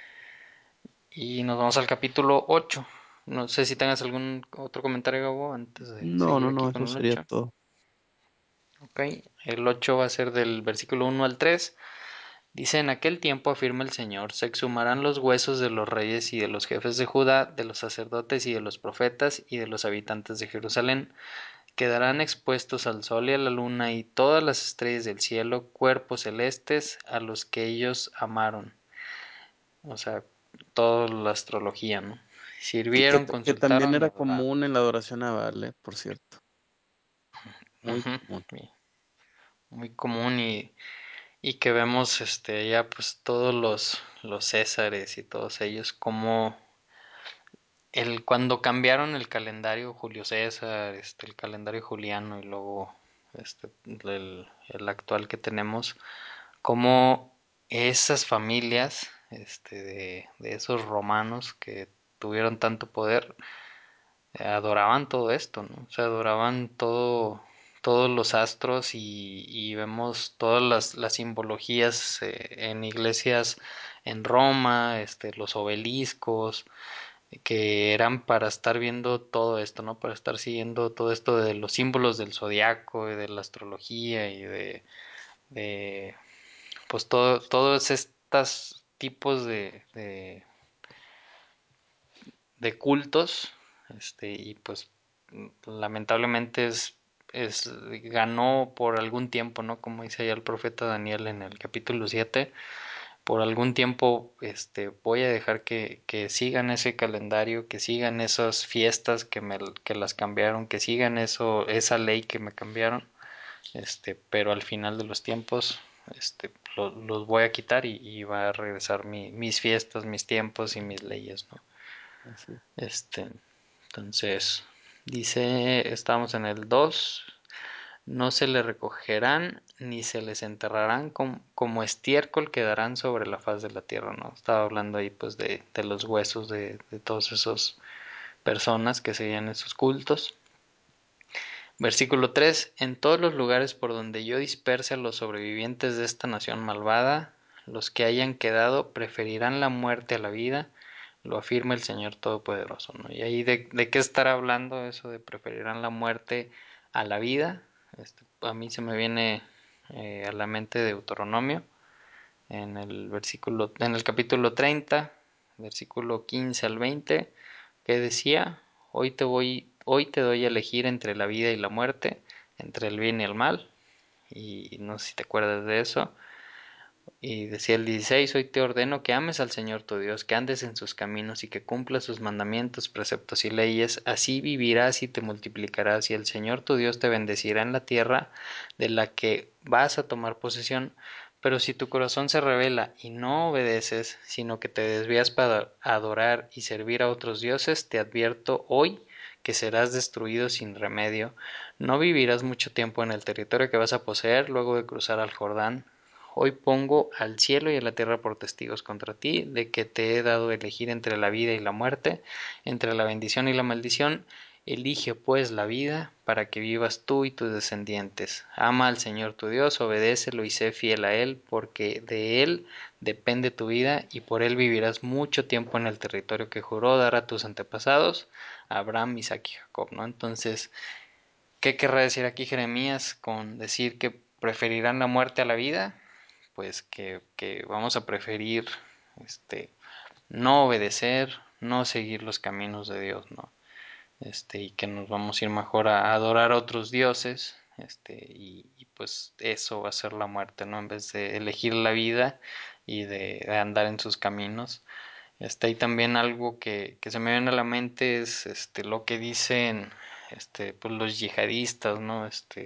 S1: y nos vamos al capítulo 8. No sé si tengas algún otro comentario, Gabo, antes de
S2: No,
S1: seguir
S2: no,
S1: aquí
S2: no,
S1: con
S2: eso
S1: el
S2: sería
S1: 8.
S2: todo.
S1: Ok, el 8 va a ser del versículo 1 al 3. Dice: En aquel tiempo, afirma el Señor, se exhumarán los huesos de los reyes y de los jefes de Judá, de los sacerdotes y de los profetas y de los habitantes de Jerusalén. Quedarán expuestos al sol y a la luna y todas las estrellas del cielo, cuerpos celestes a los que ellos amaron. O sea, toda la astrología, ¿no?
S2: Sí,
S1: Sirvieron,
S2: que también
S1: consultaron y
S2: era
S1: adoraron.
S2: común en la adoración a Baal, por cierto. Muy
S1: Ujú.
S2: común.
S1: Muy común y que vemos ya pues todos los Césares y todos ellos como cuando cambiaron el calendario Julio César, el calendario juliano y luego el actual que tenemos, como esas familias de esos romanos que tuvieron tanto poder adoraban todo esto, ¿no? O sea, adoraban todos los astros y vemos todas las simbologías en iglesias en Roma, los obeliscos, que eran para estar viendo todo esto, ¿no? Para estar siguiendo todo esto de los símbolos del zodiaco y de la astrología y de pues todos estos tipos de cultos, y pues lamentablemente ganó por algún tiempo, ¿no? Como dice allá el profeta Daniel en el capítulo 7, por algún tiempo voy a dejar que sigan ese calendario, que sigan esas fiestas que las cambiaron, que sigan esa ley que me cambiaron, pero al final de los tiempos los voy a quitar y va a regresar mis fiestas, mis tiempos y mis leyes, ¿no?
S2: Así es.
S1: Este, entonces, dice, estamos en el 2. No se le recogerán ni se les enterrarán como estiércol quedarán sobre la faz de la tierra, ¿no? Estaba hablando ahí pues de los huesos de todas esas personas que seguían esos cultos. Versículo 3. En todos los lugares por donde yo disperse a los sobrevivientes de esta nación malvada, los que hayan quedado preferirán la muerte a la vida, lo afirma el Señor Todopoderoso, ¿no? Y ahí de qué estará hablando eso de preferirán la muerte a la vida. A mí se me viene a la mente Deuteronomio, en el capítulo 30, versículo 15 al 20, que decía: hoy te doy a elegir entre la vida y la muerte, entre el bien y el mal. Y no sé si te acuerdas de eso. Y decía el 16: hoy te ordeno que ames al Señor tu Dios, que andes en sus caminos y que cumplas sus mandamientos, preceptos y leyes, así vivirás y te multiplicarás, y el Señor tu Dios te bendecirá en la tierra de la que vas a tomar posesión. Pero si tu corazón se rebela y no obedeces, sino que te desvías para adorar y servir a otros dioses, te advierto hoy que serás destruido sin remedio. No vivirás mucho tiempo en el territorio que vas a poseer luego de cruzar al Jordán. Hoy pongo al cielo y a la tierra por testigos contra ti, de que te he dado a elegir entre la vida y la muerte, entre la bendición y la maldición. Elige pues la vida, para que vivas tú y tus descendientes. Ama al Señor tu Dios, obedécelo y sé fiel a Él, porque de Él depende tu vida, y por Él vivirás mucho tiempo en el territorio que juró dar a tus antepasados, Abraham, Isaac y Jacob, ¿no? Entonces, ¿qué querrá decir aquí Jeremías con decir que preferirán la muerte a la vida? Pues que vamos a preferir no obedecer, no seguir los caminos de Dios, ¿no? Y que nos vamos a ir mejor a adorar a otros dioses, y pues eso va a ser la muerte, ¿no? En vez de elegir la vida y de andar en sus caminos, Hay también algo que se me viene a la mente es lo que dicen pues los yihadistas, ¿no?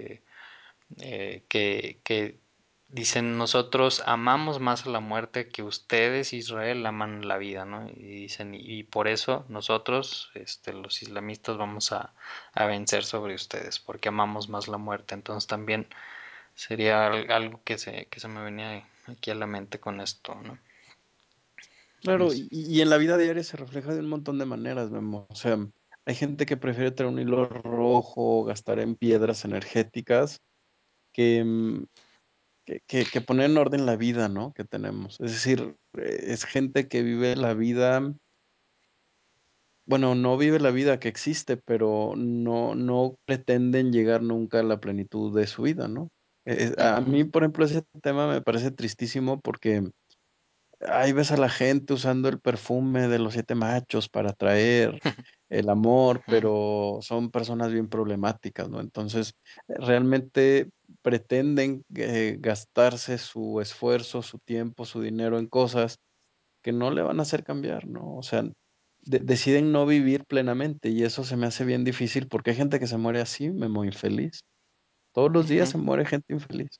S1: Que dicen nosotros amamos más a la muerte que ustedes, Israel, aman la vida, ¿no? Y dicen, y por eso nosotros, los islamistas, vamos a vencer sobre ustedes, porque amamos más la muerte. Entonces también sería algo que se me venía aquí a la mente con esto, ¿no?
S2: Claro,
S1: Entonces,
S2: y en la vida diaria se refleja de un montón de maneras, Memo. O sea, hay gente que prefiere tener un hilo rojo, gastar en piedras energéticas, que, que poner en orden la vida, ¿no? Que tenemos. Es decir, es gente que vive la vida, bueno, no vive la vida que existe, pero no pretenden llegar nunca a la plenitud de su vida, ¿no? A
S1: ujú,
S2: mí, por ejemplo, ese tema me parece tristísimo porque ahí ves a la gente usando el perfume de los siete machos para atraer el amor,
S1: ujú,
S2: pero son personas bien problemáticas, ¿no? Entonces, realmente pretenden gastarse su esfuerzo, su tiempo, su dinero en cosas que no le van a hacer cambiar, ¿no? O sea, deciden no vivir plenamente y eso se me hace bien difícil porque hay gente que se muere así, me muero infeliz. Todos los días
S1: ujú.
S2: se muere gente infeliz.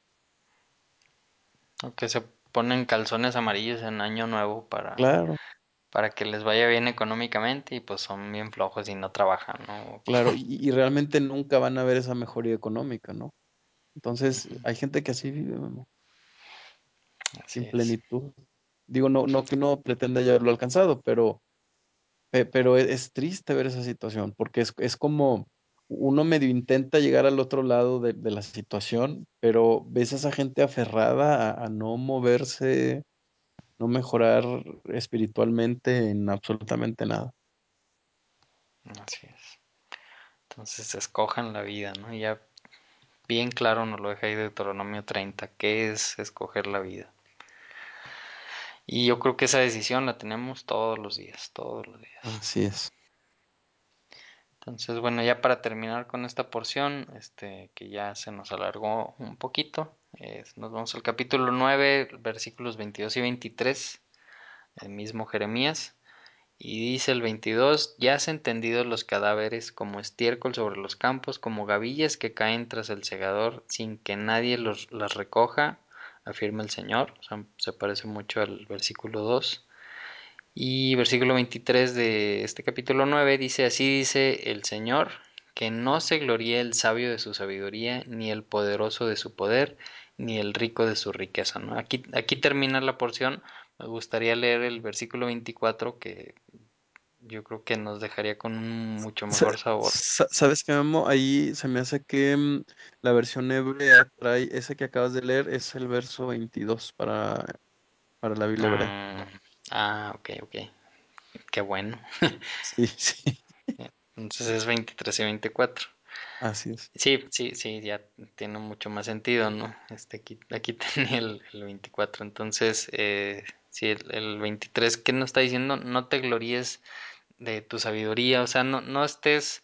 S1: O que se ponen calzones amarillos en Año Nuevo
S2: Claro,
S1: para que les vaya bien económicamente y pues son bien flojos y no trabajan, ¿no?
S2: claro, y realmente nunca van a ver esa mejoría económica, ¿no? Entonces, hay gente que así vive, Memo,
S1: Así
S2: sin
S1: es.
S2: plenitud. Digo, no que uno pretenda ya haberlo alcanzado, pero es triste ver esa situación, porque es como uno medio intenta llegar al otro lado de la situación, pero ves a esa gente aferrada a no moverse, no mejorar espiritualmente en absolutamente nada.
S1: Así es. Entonces escojan la vida, ¿no? Y ya bien claro nos lo deja ahí Deuteronomio 30, qué es escoger la vida. Y yo creo que esa decisión la tenemos todos los días, todos los días.
S2: Así es.
S1: Entonces, bueno, ya para terminar con esta porción, que ya se nos alargó un poquito, nos vamos al capítulo 9, versículos 22 y 23, el mismo Jeremías. Y dice el 22, ya has entendido los cadáveres como estiércol sobre los campos, como gavillas que caen tras el segador sin que nadie las recoja, afirma el Señor. O sea, se parece mucho al versículo 2. Y versículo 23 de este capítulo 9 dice, así dice el Señor, que no se gloríe el sabio de su sabiduría, ni el poderoso de su poder, ni el rico de su riqueza, ¿no? Aquí termina la porción. Me gustaría leer el versículo 24 que yo creo que nos dejaría con un mucho
S2: Sa-
S1: mejor sabor.
S2: ¿Sabes qué, Memo? Ahí se me hace que la versión hebrea trae, ese que acabas de leer es el verso 22 para la Biblia hebrea.
S1: Ah, ok, ok. Qué bueno.
S2: Sí, sí,
S1: Entonces es 23 y 24.
S2: así es.
S1: Sí, sí, sí, ya tiene mucho más sentido, ¿no? Aquí tenía el 24. Entonces, sí, el 23, ¿qué nos está diciendo? No te gloríes de tu sabiduría, o sea, no estés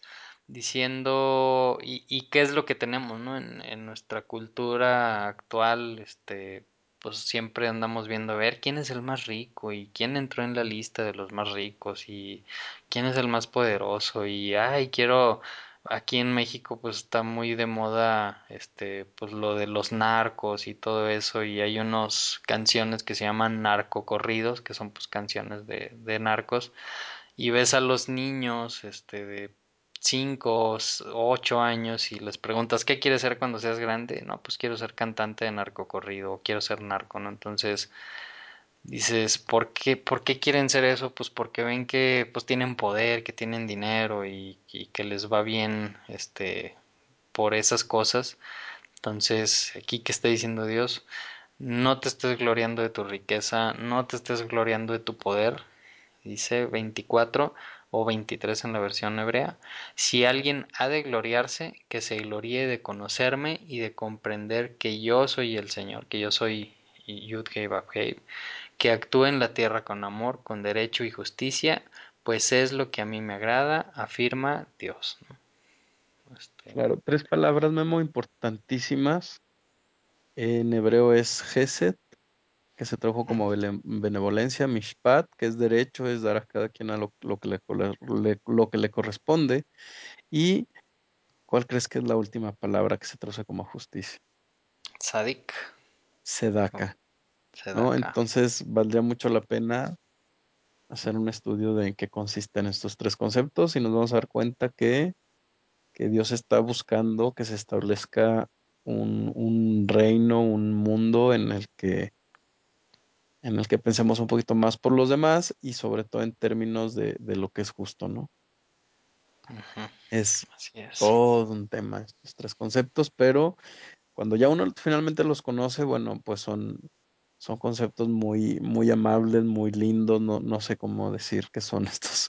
S1: diciendo, y qué es lo que tenemos, ¿no? En nuestra cultura actual, pues siempre andamos viendo a ver quién es el más rico y quién entró en la lista de los más ricos y quién es el más poderoso y, ay, quiero, aquí en México pues está muy de moda, pues lo de los narcos y todo eso y hay unas canciones que se llaman narcocorridos, que son pues canciones de narcos y ves a los niños de 5 o 8 años y les preguntas ¿qué quieres ser cuando seas grande? No, pues quiero ser cantante de narcocorrido o quiero ser narco, ¿no? Entonces dices, ¿por qué quieren ser eso? Pues porque ven que pues tienen poder, que tienen dinero y que les va bien por esas cosas. Entonces, aquí que está diciendo Dios, no te estés gloriando de tu riqueza, no te estés gloriando de tu poder, dice 24 o 23 en la versión hebrea. Si alguien ha de gloriarse, que se gloríe de conocerme y de comprender que yo soy el Señor, que yo soy Yud Hei Vav Hei, que actúe en la tierra con amor, con derecho y justicia, pues es lo que a mí me agrada, afirma Dios, ¿no?
S2: Claro, tres palabras, Memo, importantísimas. En hebreo es Gesed, que se tradujo como benevolencia, mishpat, que es derecho, es dar a cada quien a lo que lo que le corresponde. ¿Y cuál crees que es la última palabra que se traduce como justicia?
S1: Sadik. Oh,
S2: Sedaka, ¿no?
S1: Sedaka.
S2: Entonces valdría mucho la pena hacer un estudio de en qué consisten estos tres conceptos y nos vamos a dar cuenta que Dios está buscando que se establezca un reino, un mundo en el que pensemos un poquito más por los demás y sobre todo en términos de lo que es justo, ¿no?
S1: Ujú,
S2: Es
S1: así es.
S2: todo un tema estos tres conceptos, pero cuando ya uno finalmente los conoce, bueno, pues son conceptos muy, muy amables, muy lindos, no sé cómo decir que son estos.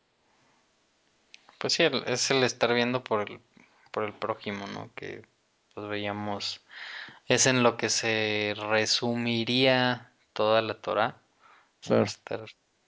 S1: Pues sí, es el estar viendo por el prójimo, ¿no? Que pues veíamos, es en lo que se resumiría toda la Torá, en
S2: Claro,
S1: estar,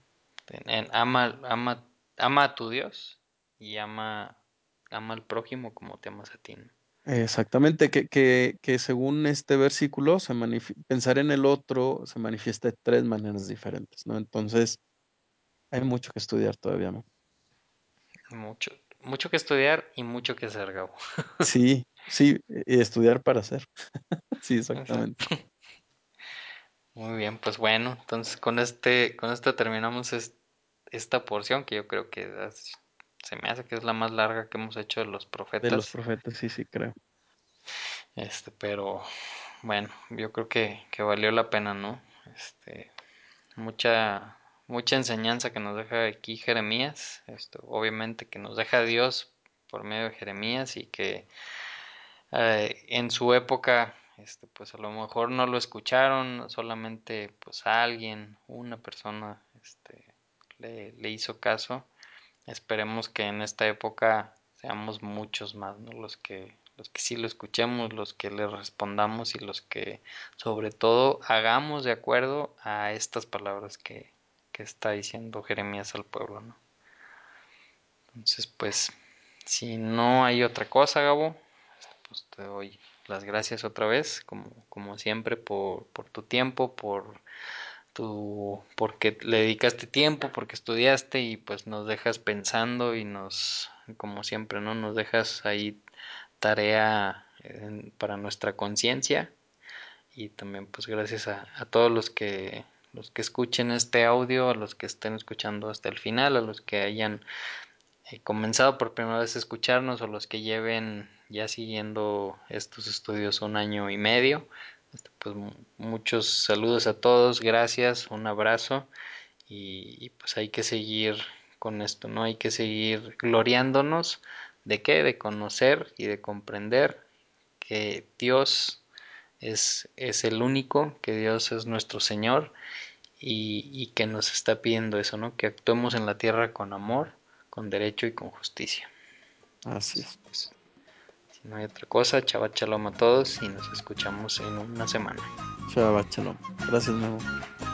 S1: ama a tu Dios y ama al prójimo como te amas a ti, ¿no?
S2: exactamente, que según este versículo, pensar en el otro se manifiesta de tres maneras diferentes, ¿no? Entonces, hay mucho que estudiar todavía, ¿no?
S1: Mucho, mucho que estudiar y mucho que hacer, Gabo.
S2: Sí, sí, y estudiar para hacer. Sí, exactamente.
S1: Exacto. Muy bien, pues bueno, entonces con esto terminamos esta porción que yo creo que se me hace que es la más larga que hemos hecho de los
S2: De los
S1: profetas.
S2: profetas, sí, sí, creo.
S1: Pero bueno, yo creo que valió la pena, ¿no? Mucha, mucha enseñanza que nos deja aquí Jeremías, obviamente que nos deja Dios por medio de Jeremías y que en su época, pues a lo mejor no lo escucharon, solamente pues a alguien, una persona, le hizo caso. Esperemos que en esta época seamos muchos más, ¿no? Los que sí lo escuchemos, los que le respondamos y los que sobre todo hagamos de acuerdo a estas palabras que está diciendo Jeremías al pueblo, ¿no? Entonces, pues, si no hay otra cosa, Gabo, pues te doy las gracias otra vez, como siempre, por tu tiempo, porque le dedicaste tiempo, porque estudiaste y pues nos dejas pensando y como siempre, ¿no? Nos dejas ahí tarea para nuestra conciencia y también pues gracias a todos los que escuchen este audio, a los que estén escuchando hasta el final, a los que hayan comenzado por primera vez a escucharnos o los que lleven ya siguiendo estos estudios un año y medio. Pues muchos saludos a todos, gracias, un abrazo y pues hay que seguir con esto, ¿no? Hay que seguir gloriándonos de qué, de conocer y de comprender que Dios es el único, que Dios es nuestro Señor y que nos está pidiendo eso, ¿no? Que actuemos en la tierra con amor, con derecho y con justicia.
S2: Así
S1: Entonces,
S2: es.
S1: pues, si no hay otra cosa, chava shalom a todos y nos escuchamos en una semana.
S2: Shabbat shalom. Gracias, Memo.